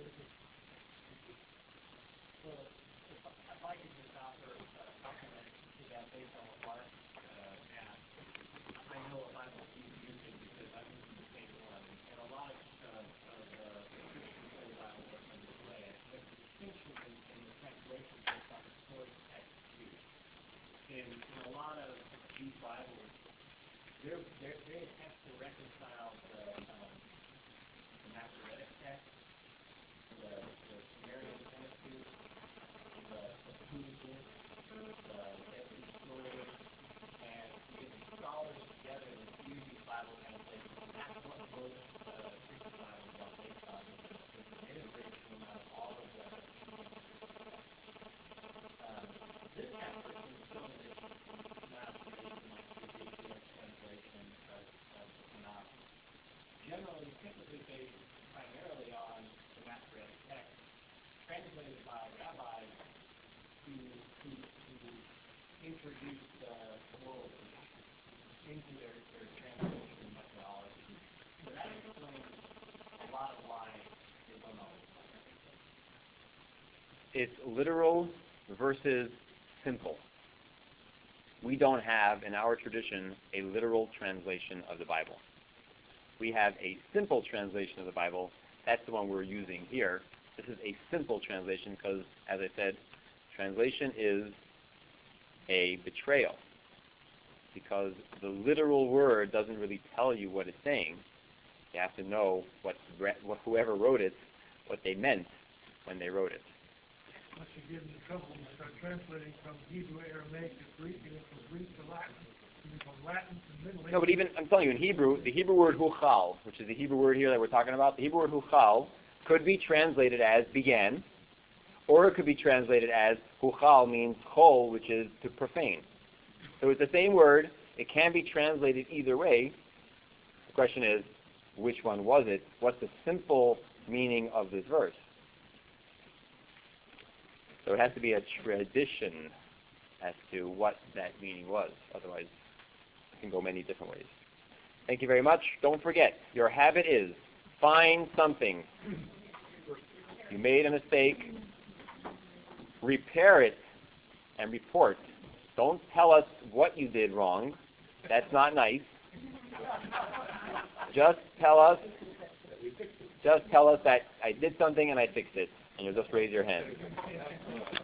Well, if I- if I could just offer a compliment to that based on what Mark uh, asked. I know a lot of you use it because I'm using the same one, and a lot of, uh, of uh, Christian study Bible work on this way. There's a distinction in, in the translation based on the source text used. In, in a lot of these Bibles, they're, they're, they attempt to reconcile the, um, the Masoretic text, the, the Sumerian Pentateuch, the Septuagint, the Dead Scrolls, and to get these scholars together and use these Bible translations. And that's what most uh, Christian Bibles are based on. It is translated by rabbis who, who, who introduced uh, world into their, their translation methodology. So that explains a lot of why they don't always like everything. It's literal versus simple. We don't have, in our tradition, a literal translation of the Bible. We have a simple translation of the Bible. That's the one we're using here. This is a simple translation because, as I said, translation is a betrayal because the literal word doesn't really tell you what it's saying. You have to know what, what whoever wrote it, what they meant when they wrote it. Once you get into trouble and start translating from Hebrew, Aramaic to Greek, and from Greek to Latin, and from Latin to Middle English. No, but even, I'm telling you, in Hebrew, the Hebrew word huchal, which is the Hebrew word here that we're talking about, the Hebrew word huchal could be translated as began, or it could be translated as huchal means chol, which is to profane. So it's the same word. It can be translated either way. The question is, which one was it? What's the simple meaning of this verse? So it has to be a tradition as to what that meaning was. Otherwise, it can go many different ways. Thank you very much. Don't forget, your habit is find something. You made a mistake. Repair it and report. Don't tell us what you did wrong. That's not nice. Just tell us, just tell us that I did something and I fixed it. And you'll just raise your hand.